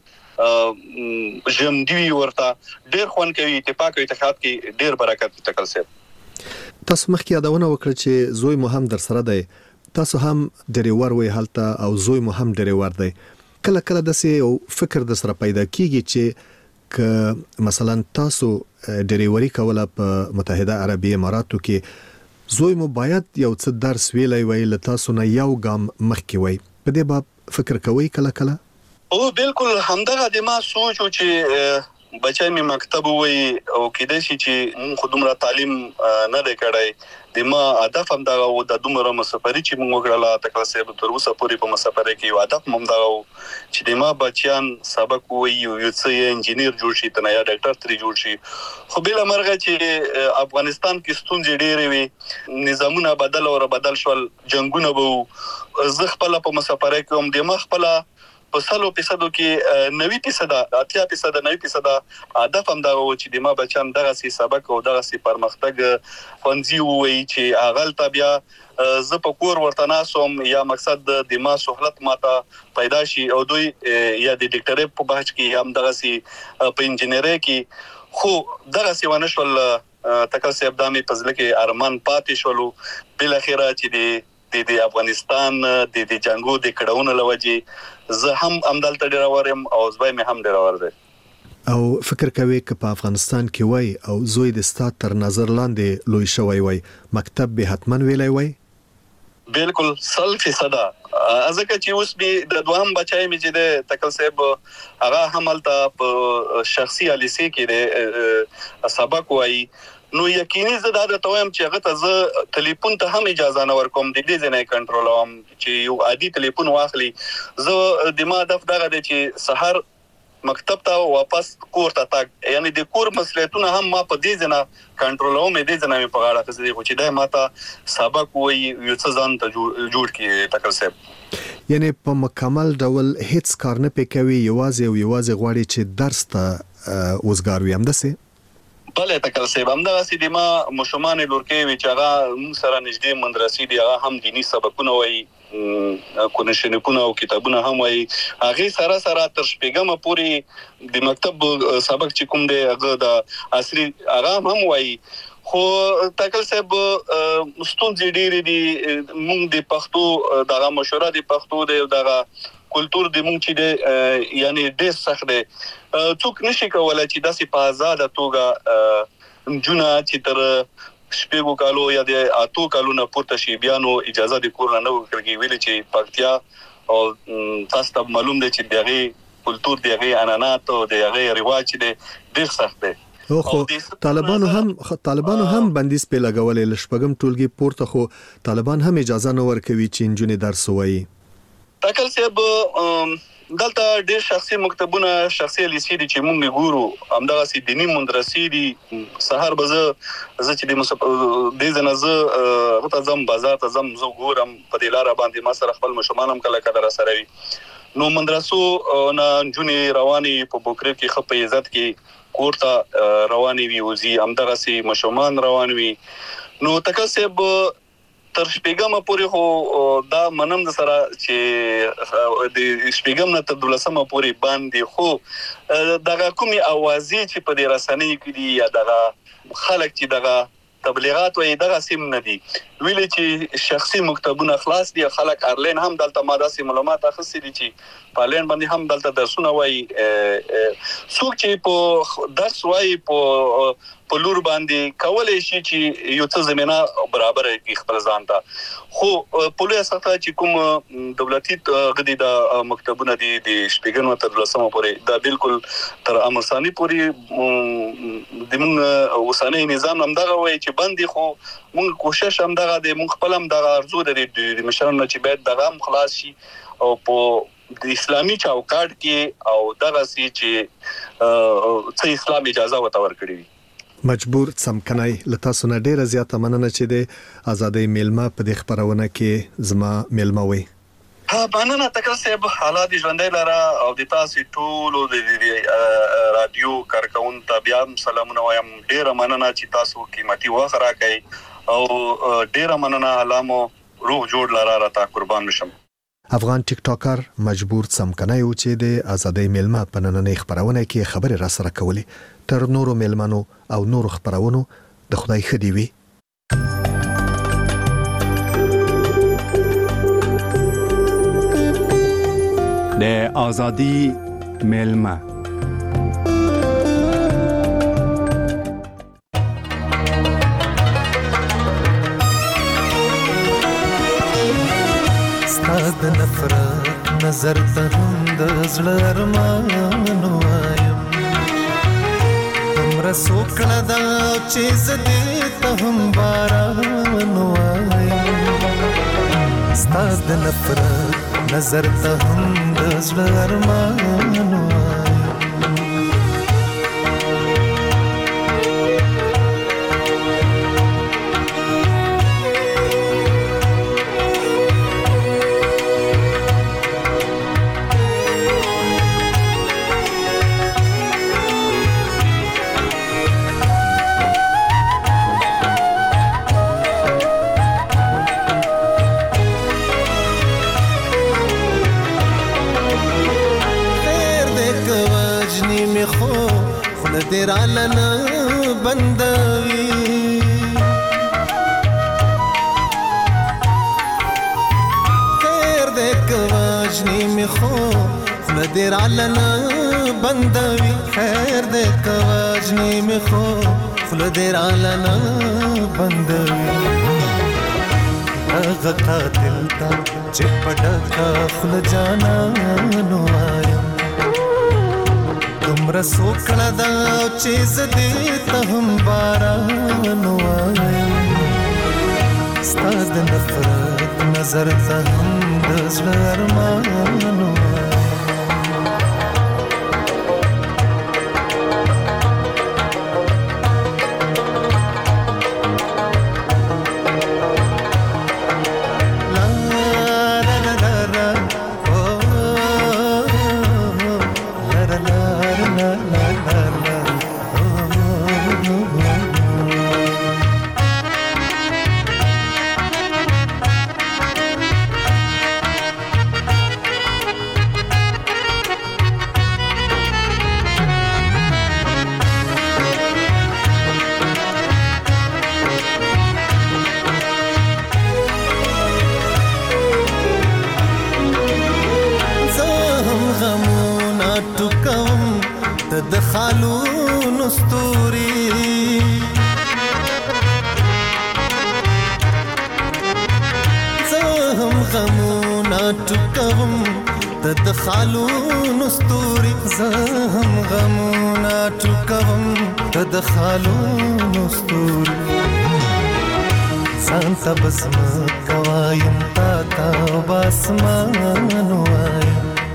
جم دی ورته ډیر خون کوي اتفاق او اتحاد کې ډیر برکت تکل سي تاسو مخکې یادونه وکړه چې زوی مو هم در سره دی تاسو هم ډریور وي حالت او زوی مو هم ډریور دی کله کله د سي فکر د سره پیدا کیږي چې ک مثلا تاسو ډریوري کوله په متحده عربی اماراتو کې زوی مو باید یو څه درس ویلای وي ل تاسو نه یو ګام مخکې وي په دې باب فکر کوي کله کله او بالکل همدغه د ما سوچ چې بچای می مکتب وای او کېدای شي چې مون خودمره تعلیم نه دی کړای د ما هدف هم دا و د دومره مسافري چې مونږ وکړه تکل سه تر اوسه پورې په مسافري کې هدف هم دا و چې د ما بچیان سبق وای یو څه انجینیر جوړ شي تنه یا ډاکټر تری جوړ شي خو بل مرغه چې افغانستان کې ستونزې ډېرې وي نظامونه بدل او بدل شول جنگونه وو زه خپل په مسافري کې هم د ما خپل په سلو فیصدو کې نوي فیصد اتیا فیصد نوي فیصد هدف هم دا و چې د ما بچان دغه سي سبق او دغه سي پرمختګ فنزي وي چې اغل تبیا ز په کور ورته ناسوم یا مقصد د ما سہولت ماته پیدا شي او دوی یا د ډاکټرۍ په بحث کې هم دغه سي په انجینری کې خو دغه سي ونه شول تکل صاحب دامي پزله کې ارمان پاتې شولو بل اخره چې د د افغانستان د د جنگو د کډاونو لوجه زه هم امدلته ډیر ورم او زوی مې هم ډیر ور دي او فکر کوي چې په افغانستان کې وای او زوی د ستات تر نظر لاندې لوی شوی وای مکتب به حتمن ویلای وای بالکل سل فیصد ازکه چې اوس به د دوام بچای مې چې د تکل صاحب هغه حملته په شخصي الیسی کې سبق وای نو یقیني زه دا د تویم چې هغه ته زه ټلیفون ته هم اجازه نه ورکوم د دې ځنه کنټرولوم چې یو عادي ټلیفون واخلي زه د ما هدف دغه دی چې سحر مکتب ته واپس کور ته تاګ یعنی د کور مسؤلیتونه هم ما په دې ځنه کنټرولوم دې ځنه مې په غاړه کې دي چې دا ماته سبق وای یو څه ځان ته جوړ کی تکل صاحب یعنی په مکمل ډول هیڅ کار نه پکوي یوازې او یوازې غواړي چې درس ته وزګار وي هم دسه بله تکل صاحب همدغه سي د ما مشومان لورکې وی چې هغه موږ سره نږدې مدرسې دی هغه هم دینی سبقونه وای کونشنپونه او کتابونه هم وای هغه سره سره تر شپږم پورې د مکتب سبق چې کوم دی هغه د عصري هغه هم وای خو تکل صاحب مستونځ ډېری دي موږ د پښتو دغه مشوره د پښتو د دغه کلچر د موږ چې دی یعنی ډېر سخت دی څوک نشي کولای چې داسې په آزاد توګه جونه چې تر شپږو کالو یا د اتو کالو نه پورته شي بیا نو اجازه د کور نه ورکړي ویل چې پکتیا او تاسو ته معلوم دی چې دغه کلچر دغه عنعنات او دغه رواج دی ډېر سخت دی خو طالبانو هم طالبانو هم بندیز په لګولې لشپګم ټولګي پورته خو طالبان هم اجازه نه ورکوي چې انجونې درس وایي تکل صاحب دلته ډېر شخصي مکتبونه شخصي لیسې دي چې موږ ګورو همدغه سي دینی مدرسې دي سحر به زه زه چې د دې ځنه زه غته زم بازار ته زم زه ګورم په دې لار باندې ما سره خپل مشمان هم کله کله سره وي نو مدرسو نه جونې رواني په بوکري کې خپې عزت کې کوړه رواني وي وزي همدغه سي مشمان روان وي نو تکل صاحب تر شپږم پورې خو دا منم د سره چې د شپږم نه تر دولسمه پورې باندې خو دغه کومي اوازې چې په دې رسنۍ کې دي یا دغه خلک چې دغه تبلیغات وي دغه سیم نه دي ویل چې شخصي مکتبونه خلاص دي خلک ارلین هم دلته ماده سي معلومات اخستي دي چې پالین باندې هم دلته درسونه وای څوک چې په درس وای په په لور باندې کولای شي چې یو څه زمينه برابر کی خپل ځان ته خو پولیس څخه چې کوم دولتي غدي د مکتبونه دي د شپږم تر لسمه پورې دا بالکل تر امر ثاني پورې د موږ وسانه نظام هم دغه وای چې باندې خو موږ کوشش هم دغه د موږ خپل هم دغه ارزو د مشرانو چې باید دغه خلاص شي او په د اسلامي چوکاټ کې او دغه سي چې څه اسلام اجازه وته ورکړي مجبور سمکنای لتا سونه ډیره زیاته مننه چې د ازادۍ میلمه په دې خبرونه کې زما میلمه وي ها باندې تکل صاحب حالات ژوندۍ لاره او د تاسو ټول د رادیو کارکون ته بیا سلامونه وایم ډیره مننه چې تاسو قیمتي وخت راکړئ او ډیره مننه علامو روح جوړ لاره راته قربان شم افغان ټیک ټاکر مجبور سمکنای و چې د ازادۍ میلمه په نننۍ خبرونه کې خبرې را سره کولې تر نورو میلمنو او نورو خبرونو د خدای خدي وي د ازادۍ میلمه ستاد نفرت نظر ته د زړه ارمان وایم تمره سوکړه دا چې زدې ته هم باران وایم ستاد نفرت نظر ته هم د زړه ارمان وایم तेरा लना بندوي خیر دې کواجنی می خو خلدر علنا بندوي خیر دې کواجنی می خو خلدر علنا بندوي اغه قاتل تا چې پډکا خل جانا نو آیم تمرا سوکړه دا چې زدي ته هم باران وایم ستاد نفرت نظر ته هم د زړه ارمان وایم خالون استوري زهم غمونا ټکوم د خالون استوري زهم غمونا ټکوم د خالون استوري ځان ته بسم کوایم تا تا باسمان وایم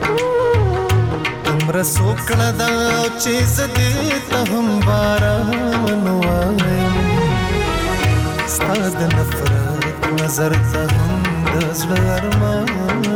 رسوکړه دا چې زدي ته هم باران وایم ستاد نفرت نظر ته هم د زړه ارمان